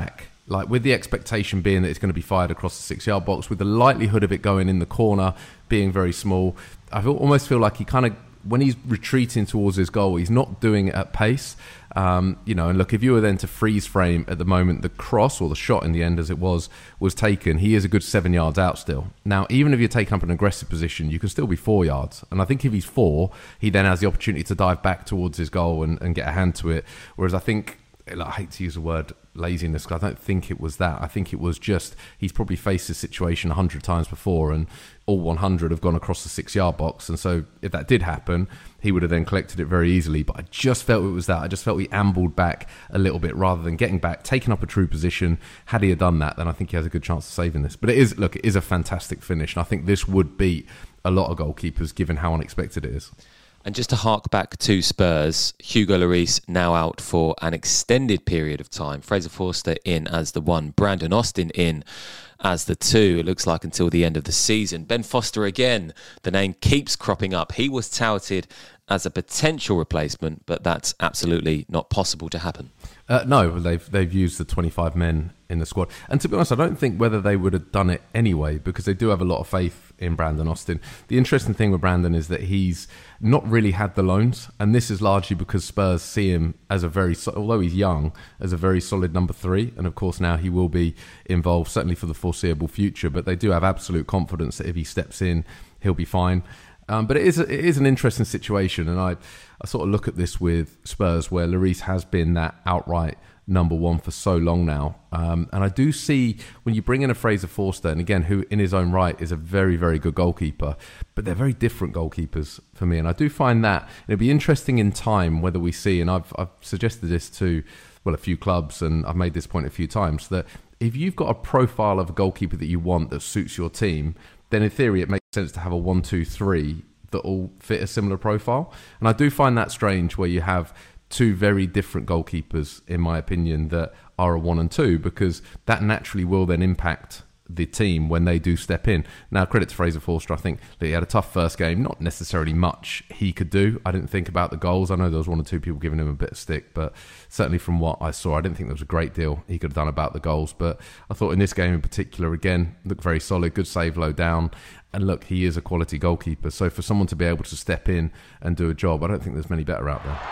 like with the expectation being that it's going to be fired across the six-yard box, with the likelihood of it going in the corner being very small, I feel, almost feel like he kind of, when he's retreating towards his goal, he's not doing it at pace. Um, you know, and look, if you were then to freeze frame at the moment the cross or the shot in the end as it was, was taken, he is a good seven yards out still. Now, even if you're taking up an aggressive position, you can still be four yards. And I think if he's four, he then has the opportunity to dive back towards his goal and, and get a hand to it. Whereas I think, I hate to use the word laziness, because I don't think it was that. I think it was just, he's probably faced this situation a hundred times before, and all one hundred have gone across the six-yard box. And so if that did happen, he would have then collected it very easily. But I just felt it was that. I just felt he ambled back a little bit rather than getting back, taking up a true position. Had he have done that, then I think he has a good chance of saving this. But it is, look, it is a fantastic finish. And I think this would beat a lot of goalkeepers given how unexpected it is.
And just to hark back to Spurs, Hugo Lloris now out for an extended period of time. Fraser Forster in as the one, Brandon Austin in as the two. It looks like until the end of the season. Ben Foster again, the name keeps cropping up. He was touted as a potential replacement, but that's absolutely not possible to happen.
Uh, no, they've they've used the twenty-five men in the squad. And to be honest, I don't think whether they would have done it anyway, because they do have a lot of faith in Brandon Austin. The interesting thing with Brandon is that he's not really had the loans, and this is largely because Spurs see him as a very, although he's young, as a very solid number three. And of course now he will be involved, certainly for the foreseeable future, but they do have absolute confidence that if he steps in, he'll be fine. Um, but it is, a, it is an interesting situation, and I, I sort of look at this with Spurs, where Lloris has been that outright number one for so long now. Um, and I do see when you bring in a Fraser Forster, and again, who in his own right is a very, very good goalkeeper, but they're very different goalkeepers for me. And I do find that it'll be interesting in time whether we see, and I've, I've suggested this to, well, a few clubs, and I've made this point a few times, that if you've got a profile of a goalkeeper that you want that suits your team, then in theory it makes sense to have a one two three that all fit a similar profile. And I do find that strange where you have two very different goalkeepers, in my opinion, that are a one and two, because that naturally will then impact the team when they do step in. Now, credit to Fraser Forster, I think that he had a tough first game, not necessarily much he could do. I didn't think about the goals. I know there was one or two people giving him a bit of stick, but certainly from what I saw, I didn't think there was a great deal he could have done about the goals. But I thought in this game in particular, again, looked very solid, good save low down. And look, he is a quality goalkeeper. So for someone to be able to step in and do a job, I don't think there's many better out there.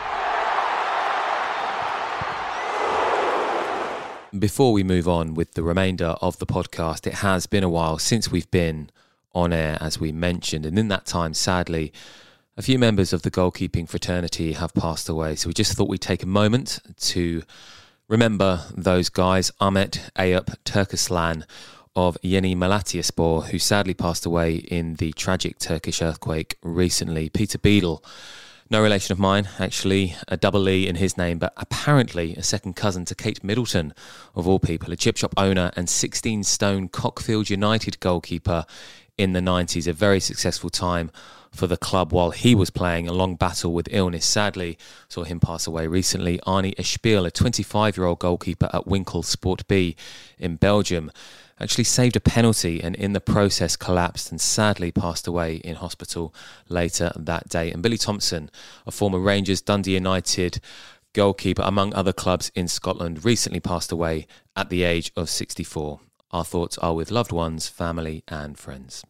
Before we move on with the remainder of the podcast, it has been a while since we've been on air, as we mentioned. And in that time, sadly, a few members of the goalkeeping fraternity have passed away. So we just thought we'd take a moment to remember those guys. Ahmet Eyüp Turkislan of Yeni Malatyaspor, who sadly passed away in the tragic Turkish earthquake recently. Peter Beadle, no relation of mine, actually, a double E in his name, but apparently a second cousin to Kate Middleton, of all people, a chip shop owner and sixteen-stone Cockfield United goalkeeper in the nineties. A very successful time for the club while he was playing a long battle with illness. Sadly, saw him pass away recently. Arnie Espiel, a twenty-five-year-old goalkeeper at Winkel Sport B in Belgium, actually saved a penalty and in the process collapsed and sadly passed away in hospital later that day. And Billy Thompson, a former Rangers, Dundee United goalkeeper, among other clubs in Scotland, recently passed away at the age of sixty-four. Our thoughts are with loved ones, family and friends.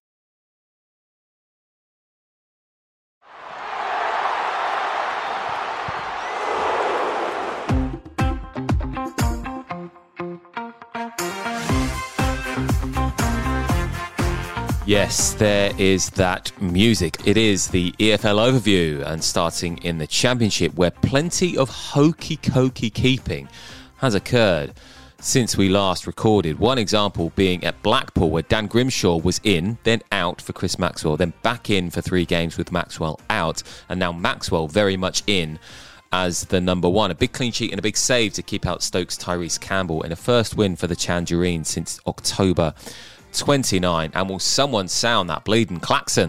Yes, there is that music. It is the E F L overview, and starting in the Championship, where plenty of hokey-cokey keeping has occurred since we last recorded. One example being at Blackpool, where Dan Grimshaw was in, then out for Chris Maxwell, then back in for three games with Maxwell out, and now Maxwell very much in as the number one. A big clean sheet and a big save to keep out Stokes' Tyrese Campbell in a first win for the Tangerines since October twenty-nine. And will someone sound that bleeding klaxon?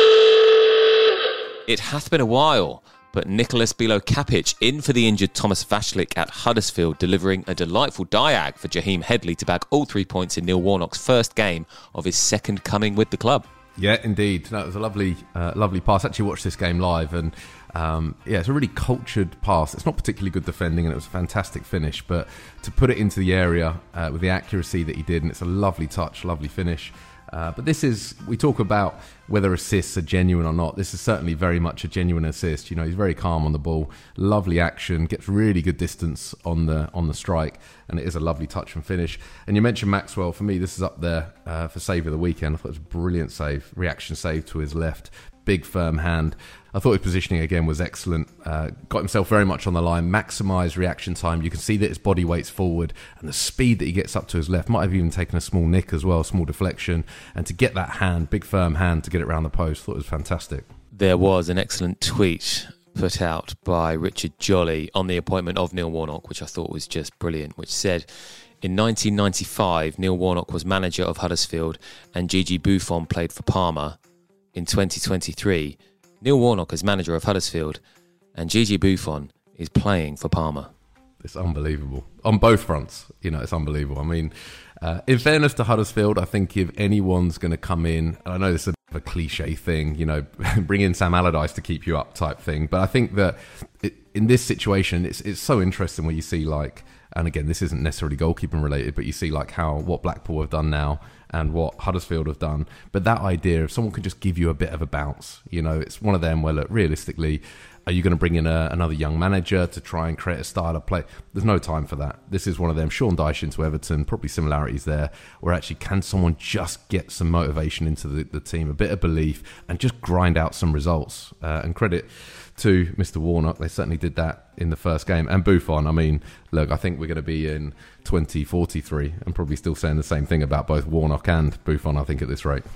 It hath been a while, but Nicholas Bilo-Kapic in for the injured Thomas Vashlik at Huddersfield, delivering a delightful diag for Jaheim Headley to bag all three points in Neil Warnock's first game of his second coming with the club.
Yeah, indeed. That was a lovely, uh, lovely pass. I actually watched this game live, and Um, yeah, it's a really cultured pass. It's not particularly good defending, and it was a fantastic finish. But to put it into the area uh, with the accuracy that he did, and it's a lovely touch, lovely finish. Uh, but this is, we talk about whether assists are genuine or not. This is certainly very much a genuine assist. You know, he's very calm on the ball, lovely action, gets really good distance on the on the strike, and it is a lovely touch and finish. And you mentioned Maxwell. For me, this is up there uh, for save of the weekend. I thought it was a brilliant save, reaction save to his left, big firm hand. I thought his positioning again was excellent. Uh, got himself very much on the line, maximised reaction time. You can see that his body weight's forward, and the speed that he gets up to his left might have even taken a small nick as well, a small deflection. And to get that hand, big firm hand, to get it around the post, thought it was fantastic.
There was an excellent tweet put out by Richard Jolly on the appointment of Neil Warnock, which I thought was just brilliant, which said, in nineteen ninety-five, Neil Warnock was manager of Huddersfield and Gigi Buffon played for Parma. In twenty twenty-three, Neil Warnock is manager of Huddersfield and Gigi Buffon is playing for Parma.
It's unbelievable. On both fronts, you know, it's unbelievable. I mean, uh, in fairness to Huddersfield, I think if anyone's going to come in, and I know this is a, a cliche thing, you know, bring in Sam Allardyce to keep you up type thing, but I think that it, in this situation, it's it's so interesting when you see like, and again, this isn't necessarily goalkeeping related, but you see like how what Blackpool have done now and what Huddersfield have done. But that idea of someone could just give you a bit of a bounce, you know, it's one of them where, look, realistically, are you going to bring in a, another young manager to try and create a style of play? There's no time for that. This is one of them. Sean Dyche into Everton, probably similarities there, where actually can someone just get some motivation into the, the team, a bit of belief, and just grind out some results. Uh, and credit to Mister Warnock, they certainly did that in the first game. And Buffon, I mean, look, I think we're going to be in twenty forty-three and probably still saying the same thing about both Warnock and Buffon, I think, at this rate.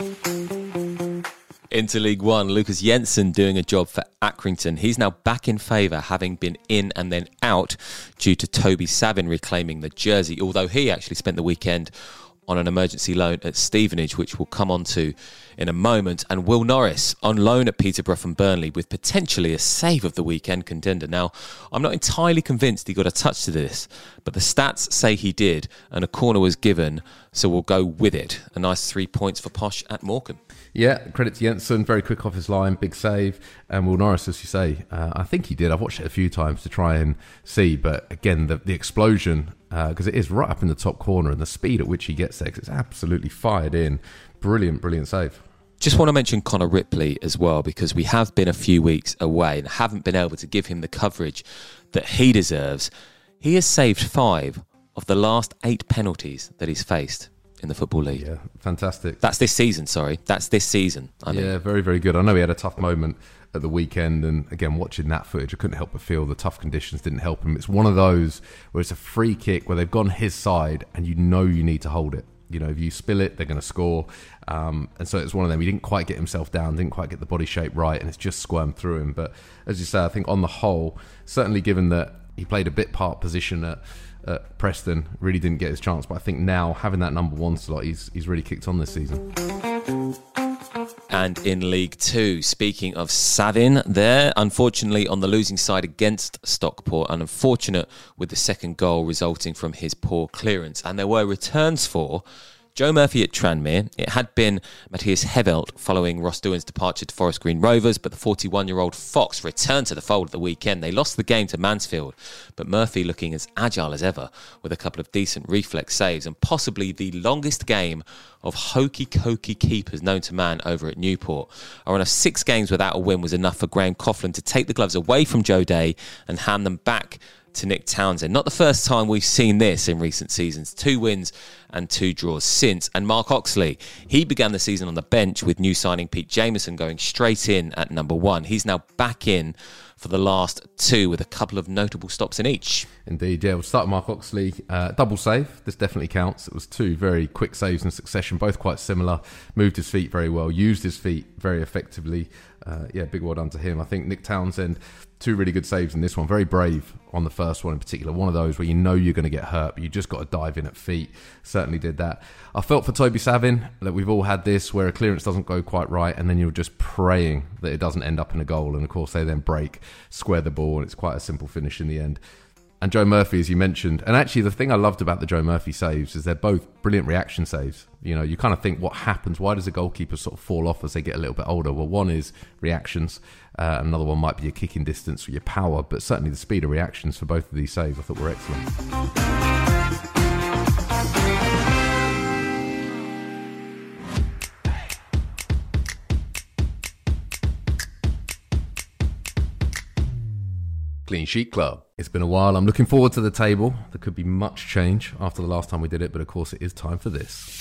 Into League One, Lucas Jensen doing a job for Accrington. He's now back in favour, having been in and then out due to Toby Savin reclaiming the jersey, although he actually spent the weekend on an emergency loan at Stevenage, which we'll come on to in a moment. And Will Norris on loan at Peterborough from Burnley with potentially a save of the weekend contender. Now, I'm not entirely convinced he got a touch to this, but the stats say he did, and a corner was given, so we'll go with it. A nice three points for Posh at Morecambe.
Yeah, credit to Jensen, very quick off his line, big save. And Will Norris, as you say, uh, I think he did. I've watched it a few times to try and see, but again, the, the explosion, because uh, it is right up in the top corner, and the speed at which he gets there, 'cause it's absolutely fired in. Brilliant, brilliant save.
Just want to mention Connor Ripley as well, because we have been a few weeks away and haven't been able to give him the coverage that he deserves. He has saved five of the last eight penalties that he's faced in the Football League.
Yeah, fantastic.
That's this season, sorry. That's this season. I mean.
Yeah, very, very good. I know he had a tough moment at the weekend, and again, watching that footage, I couldn't help but feel the tough conditions didn't help him. It's one of those where it's a free kick where they've gone his side and you know you need to hold it. You know, if you spill it, they're going to score. Um, and so it's one of them. He didn't quite get himself down, didn't quite get the body shape right, and it's just squirmed through him. But as you say, I think on the whole, certainly given that he played a bit part position at, at Preston, really didn't get his chance. But I think now, having that number one slot, he's he's really kicked on this season.
And in League Two, speaking of Savin there, unfortunately on the losing side against Stockport, and unfortunate with the second goal resulting from his poor clearance. And there were returns for Joe Murphy at Tranmere. It had been Matthias Hevelt following Ross Doohan's departure to Forest Green Rovers, but the forty-one-year-old Fox returned to the fold at the weekend. They lost the game to Mansfield, but Murphy looking as agile as ever with a couple of decent reflex saves and possibly the longest game of hokey-cokey keepers known to man over at Newport. A run of six games without a win was enough for Graham Coughlin to take the gloves away from Joe Day and hand them back to Nick Townsend. Not the first time we've seen this in recent seasons. Two wins and two draws since. And Mark Oxley, he began the season on the bench with new signing Pete Jameson going straight in at number one. He's now back in for the last two with a couple of notable stops in each.
Indeed, yeah. We'll start with Mark Oxley. Uh, double save. This definitely counts. It was two very quick saves in succession, both quite similar. Moved his feet very well, used his feet very effectively. Uh, yeah, big well done to him. I think Nick Townsend, two really good saves in this one. Very brave on the first one in particular. One of those where you know you're going to get hurt, but you just got to dive in at feet. Certainly did that. I felt for Toby Savin that we've all had this where a clearance doesn't go quite right and then you're just praying that it doesn't end up in a goal. And of course they then break, square the ball, and it's quite a simple finish in the end. And Joe Murphy, as you mentioned. And actually, the thing I loved about the Joe Murphy saves is they're both brilliant reaction saves. You know, you kind of think, what happens? Why does a goalkeeper sort of fall off as they get a little bit older? Well, one is reactions. Uh, another one might be your kicking distance or your power. But certainly the speed of reactions for both of these saves I thought were excellent. Clean Sheet Club. It's been a while. I'm looking forward to the table. There could be much change after the last time we did it, but of course it is time for this.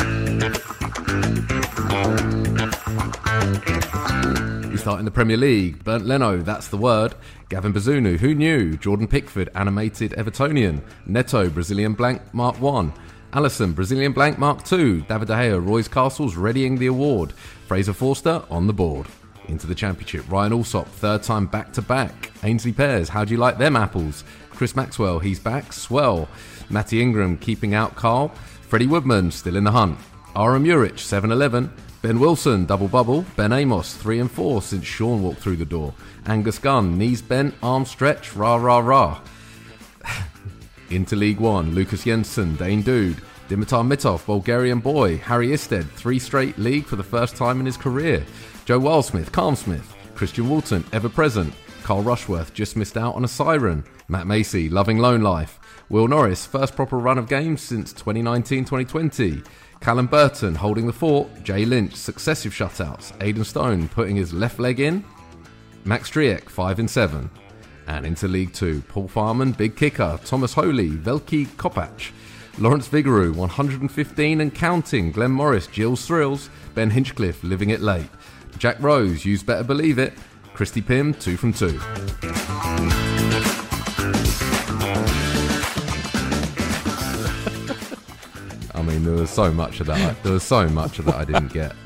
We start in the Premier League. Bernd Leno, that's the word. Gavin Bazunu, who knew? Jordan Pickford, animated Evertonian. Neto, Brazilian blank, mark one. Alisson, Brazilian blank, mark two. David De Gea, Roy's Castles, readying the award. Fraser Forster, on the board. Into the Championship, Ryan Alsop, third time back-to-back. Ainsley Pears, how do you like them apples? Chris Maxwell, he's back, swell. Matty Ingram, keeping out Carl. Freddie Woodman, still in the hunt. Aram Juric, seven eleven. Ben Wilson, double bubble. Ben Amos, three and four since Sean walked through the door. Angus Gunn, knees bent, arm stretch, rah, rah, rah. Into League One, Lucas Jensen, Dane Dude. Dimitar Mitov, Bulgarian boy. Harry Isted, three straight league for the first time in his career. Joe Wildsmith, Calmsmith. Christian Walton, ever present. Carl Rushworth, just missed out on a siren. Matt Macy, loving lone life. Will Norris, first proper run of games since twenty nineteen twenty twenty. Callum Burton, holding the fort. Jay Lynch, successive shutouts. Aidan Stone, putting his left leg in. Max Driek, five and seven. And into League Two, Paul Farman, big kicker. Thomas Holy, Velki Kopacz. Lawrence Vigouroux, one hundred fifteen and counting. Glenn Morris, Gilles Thrills. Ben Hinchcliffe, living it late. Jack Rose, you'd better believe it. Christy Pym, two from two. I mean, there was so much of that. There was so much of that I didn't get.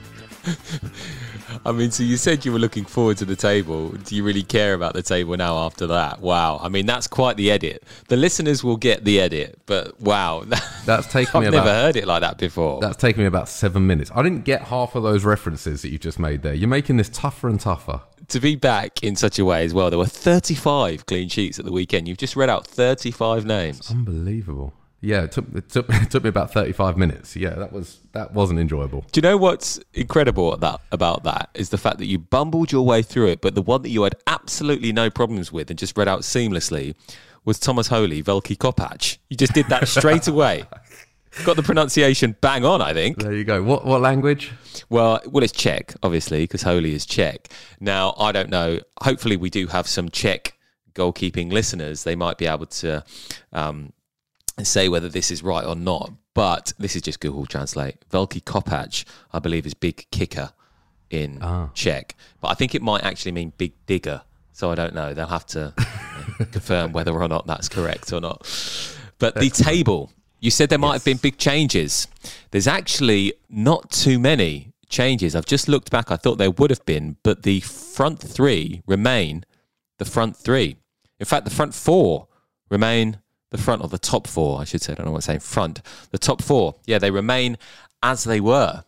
I mean, so you said you were looking forward to the table. Do you really care about the table now after that? Wow. I mean, that's quite the edit. The listeners will get the edit, but wow.
That's taken
I've
me about,
never heard it like that before.
That's taken me about seven minutes. I didn't get half of those references that you just made there. You're making this tougher and tougher.
To be back in such a way as well, there were thirty-five clean sheets at the weekend. You've just read out thirty-five names.
It's unbelievable. Yeah, it took, it took it took me about thirty-five minutes. Yeah, that was that wasn't enjoyable.
Do you know what's incredible at that, about that is the fact that you bumbled your way through it, but the one that you had absolutely no problems with and just read out seamlessly was Thomas Holy, Velki Kopacz. You just did that straight away. Got the pronunciation bang on, I think.
There you go. What what language?
Well, well, it's Czech, obviously, because Holy is Czech. Now, I don't know. Hopefully, we do have some Czech goalkeeping listeners. They might be able to Um, say whether this is right or not, but this is just Google Translate. Velki Kopacz, I believe, is big kicker in ah. Czech, but I think it might actually mean big digger, so I don't know. They'll have to confirm whether or not that's correct or not. But the table, you said there might yes. have been big changes. There's actually not too many changes. I've just looked back. I thought there would have been, but the front three remain the front three. In fact, the front four remain the front, or the top four, I should say. I don't know what I'm saying. Front. The top four. Yeah, they remain as they were.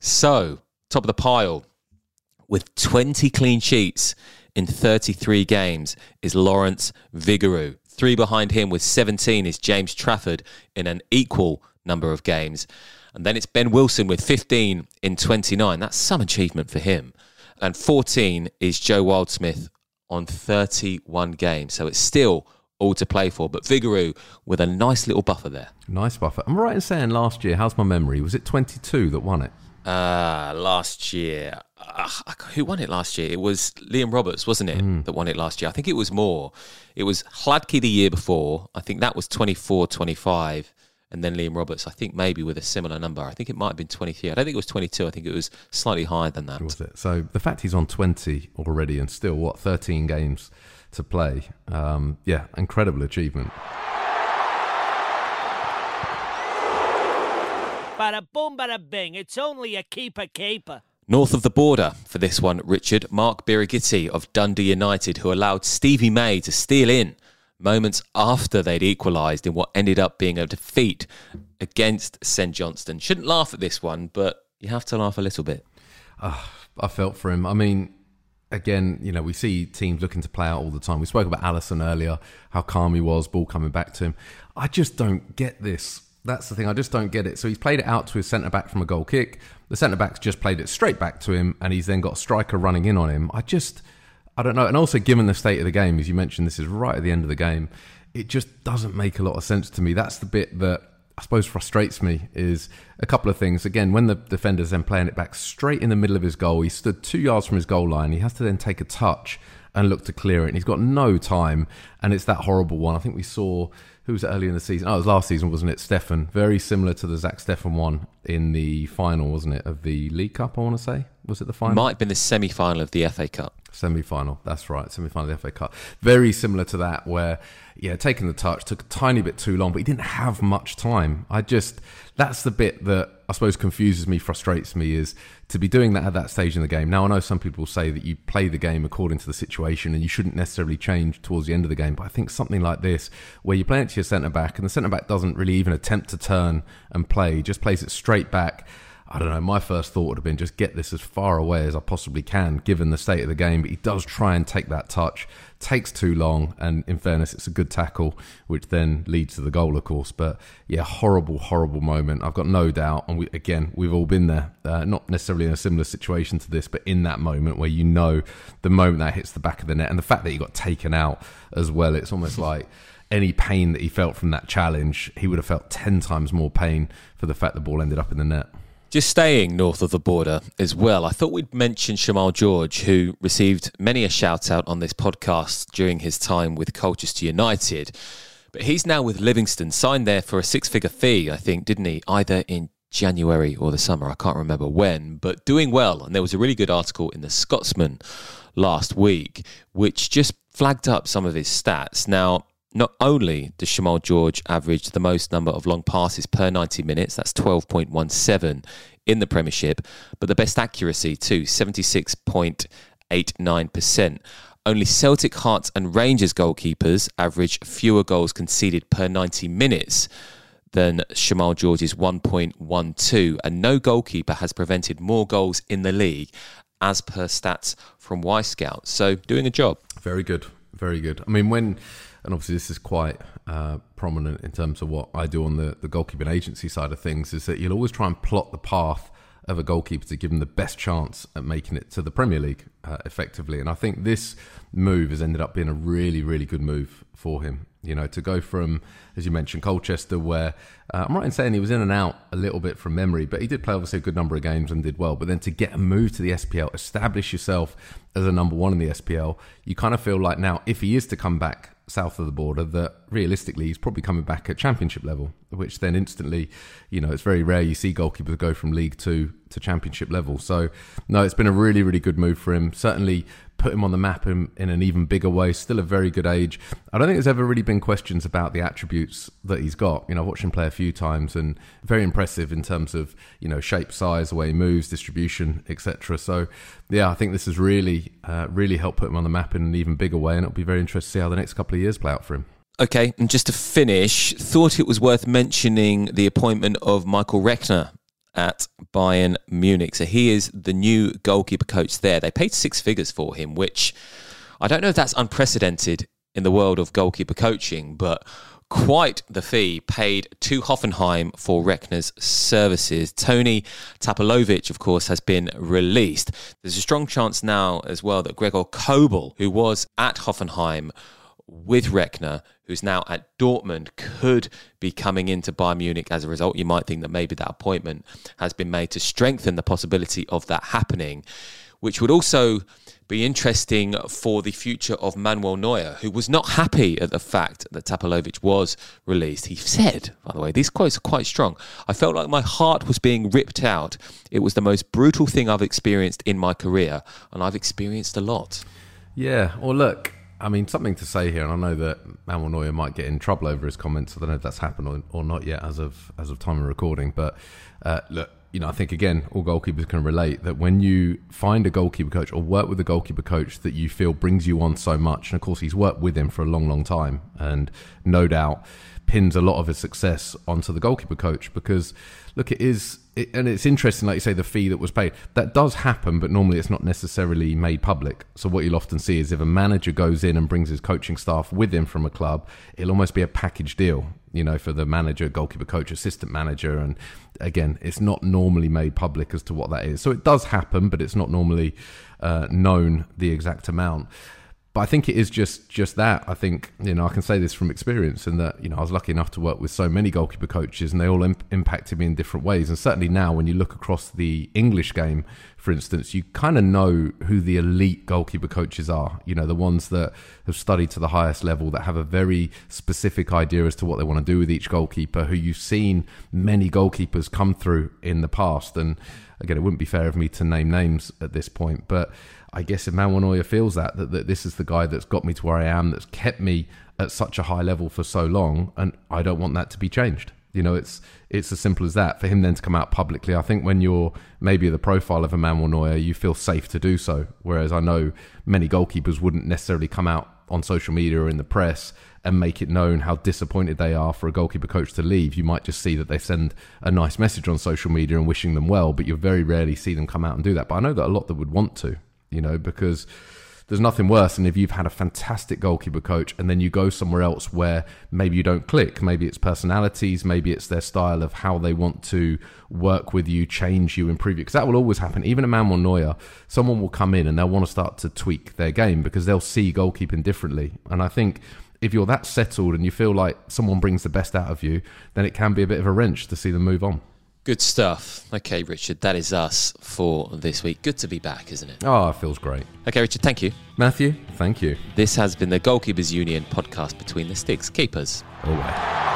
So, top of the pile, with twenty clean sheets in thirty-three games, is Lawrence Vigouroux. Three behind him with seventeen is James Trafford in an equal number of games. And then it's Ben Wilson with fifteen in twenty-nine. That's some achievement for him. And fourteen is Joe Wildsmith on thirty-one games. So it's still all to play for, but Vigouroux with a nice little buffer there.
Nice buffer. Am I right in saying last year, how's my memory, was it twenty-two that won it?
Uh, last year, uh, who won it last year? It was Liam Roberts, wasn't it, mm. that won it last year? I think it was more. It was Hladky the year before. I think that was twenty-four, twenty-five, and then Liam Roberts, I think maybe with a similar number. I think it might have been twenty-three. I don't think it was twenty-two. I think it was slightly higher than that.
Was it? So the fact he's on twenty already and still, what, thirteen games to play. Um, yeah, incredible achievement.
Bada boom, bada bing. It's only a keeper keeper.
North of the border for this one, Richard, Mark Birighitti of Dundee United, who allowed Stevie May to steal in moments after they'd equalised in what ended up being a defeat against St Johnstone. Shouldn't laugh at this one, but you have to laugh a little bit.
Uh, I felt for him. I mean, again, you know, we see teams looking to play out all the time. We spoke about Alisson earlier, how calm he was, ball coming back to him. I just don't get this. That's the thing. I just don't get it. So he's played it out to his centre-back from a goal kick. The centre-back's just played it straight back to him, and he's then got a striker running in on him. I just, I don't know. And also, given the state of the game, as you mentioned, this is right at the end of the game, it just doesn't make a lot of sense to me. That's the bit that I suppose frustrates me, is a couple of things. Again, when the defender's then playing it back straight in the middle of his goal, he stood two yards from his goal line. He has to then take a touch and look to clear it. And he's got no time. And it's that horrible one. I think we saw, who was it earlier in the season? Oh, it was last season, wasn't it? Stefan. Very similar to the Zach Stefan one in the final, wasn't it? Of the League Cup, I want to say. Was it the final?
Might have been the semi-final of the F A Cup.
Semi-final, that's right. Semi-final of the F A Cup. Very similar to that, where, yeah, taking the touch took a tiny bit too long, but he didn't have much time. I just, that's the bit that I suppose confuses me, frustrates me, is to be doing that at that stage in the game. Now, I know some people say that you play the game according to the situation and you shouldn't necessarily change towards the end of the game, but I think something like this, where you play it to your centre-back and the centre-back doesn't really even attempt to turn and play, just plays it straight back. I don't know, my first thought would have been just get this as far away as I possibly can, given the state of the game. But he does try and take that touch, takes too long, and in fairness, it's a good tackle, which then leads to the goal, of course. But yeah, horrible, horrible moment. I've got no doubt, and we, again, we've all been there, uh, not necessarily in a similar situation to this, but in that moment where you know the moment that hits the back of the net, and the fact that he got taken out as well, it's almost like any pain that he felt from that challenge, he would have felt ten times more pain for the fact the ball ended up in the net.
Just staying north of the border as well, I thought we'd mention Shamal George, who received many a shout-out on this podcast during his time with Colchester United. But he's now with Livingston, signed there for a six-figure fee, I think, didn't he? Either in January or the summer, I can't remember when, but doing well. And there was a really good article in The Scotsman last week, which just flagged up some of his stats. Now, not only does Shamal George average the most number of long passes per ninety minutes, that's twelve point one seven in the Premiership, but the best accuracy too, seventy-six point eight nine percent. Only Celtic, Hearts and Rangers goalkeepers average fewer goals conceded per ninety minutes than Shamal George's one point one two, and no goalkeeper has prevented more goals in the league as per stats from Wyscout. So doing a job.
Very good, very good. I mean, when... And obviously this is quite uh, prominent in terms of what I do on the, the goalkeeping agency side of things, is that you'll always try and plot the path of a goalkeeper to give them the best chance at making it to the Premier League uh, effectively. And I think this move has ended up being a really, really good move for him. You know, to go from, as you mentioned, Colchester, where uh, I'm right in saying he was in and out a little bit from memory, but he did play obviously a good number of games and did well. But then to get a move to the S P L, establish yourself as a number one in the S P L, you kind of feel like now, if he is to come back south of the border, that realistically he's probably coming back at championship level, which then instantly, you know, it's very rare you see goalkeepers go from League Two to championship level. So no, it's been a really, really good move for him. Certainly put him on the map in, in an even bigger way. Still a very good age. I don't think there's ever really been questions about the attributes that he's got. You know, I've watched him play a few times and very impressive in terms of, you know, shape, size, the way he moves, distribution, et cetera. So yeah, I think this has really, uh, really helped put him on the map in an even bigger way, and it'll be very interesting to see how the next couple of years play out for him.
Okay, and just to finish, thought it was worth mentioning the appointment of Michael Reckner at Bayern Munich. So he is the new goalkeeper coach there. They paid six figures for him, which I don't know if that's unprecedented in the world of goalkeeper coaching, but quite the fee paid to Hoffenheim for Reckner's services. Tony Tapalovic, of course, has been released. There's a strong chance now as well that Gregor Kobel, who was at Hoffenheim with Reckner, who's now at Dortmund, could be coming into Bayern Munich as a result. You might think that maybe that appointment has been made to strengthen the possibility of that happening, which would also be interesting for the future of Manuel Neuer, who was not happy at the fact that Tapalovic was released. He said, by the way, these quotes are quite strong, "I felt like my heart was being ripped out. It was the most brutal thing I've experienced in my career, and I've experienced a lot." Yeah,
well, look, I mean, something to say here, and I know that Manuel Neuer might get in trouble over his comments. I don't know if that's happened or, or not yet as of as of time of recording. But uh, look, you know, I think, again, all goalkeepers can relate that when you find a goalkeeper coach or work with a goalkeeper coach that you feel brings you on so much, and of course he's worked with him for a long, long time, and no doubt pins a lot of his success onto the goalkeeper coach, because, look, it is it, and it's interesting, like you say, the fee that was paid. That does happen, but normally it's not necessarily made public. So what you'll often see is if a manager goes in and brings his coaching staff with him from a club, it'll almost be a package deal, you know, for the manager, goalkeeper coach, assistant manager. And again, it's not normally made public as to what that is. So it does happen, but it's not normally uh, known the exact amount. But I think it is just just that. I think, you know, I can say this from experience in that, you know, I was lucky enough to work with so many goalkeeper coaches and they all imp- impacted me in different ways. And certainly now when you look across the English game, for instance, you kind of know who the elite goalkeeper coaches are. You know, the ones that have studied to the highest level, that have a very specific idea as to what they want to do with each goalkeeper, who you've seen many goalkeepers come through in the past. And again, it wouldn't be fair of me to name names at this point, but I guess if Manuel Neuer feels that, that, that this is the guy that's got me to where I am, that's kept me at such a high level for so long, and I don't want that to be changed. You know, it's it's as simple as that. For him then to come out publicly, I think when you're maybe the profile of a Manuel Neuer, you feel safe to do so. Whereas I know many goalkeepers wouldn't necessarily come out on social media or in the press and make it known how disappointed they are for a goalkeeper coach to leave. You might just see that they send a nice message on social media and wishing them well, but you very rarely see them come out and do that. But I know that a lot that would want to. You know, because there's nothing worse than if you've had a fantastic goalkeeper coach and then you go somewhere else where maybe you don't click. Maybe it's personalities, maybe it's their style of how they want to work with you, change you, improve you. Because that will always happen. Even a Manuel Neuer, someone will come in and they'll want to start to tweak their game because they'll see goalkeeping differently. And I think if you're that settled and you feel like someone brings the best out of you, then it can be a bit of a wrench to see them move on.
Good stuff. Okay, Richard, that is us for this week. Good to be back, isn't it?
Oh, it feels great.
Okay, Richard, thank you.
Matthew, thank you.
This has been the Goalkeepers Union podcast between the Sticks Keepers.
Away.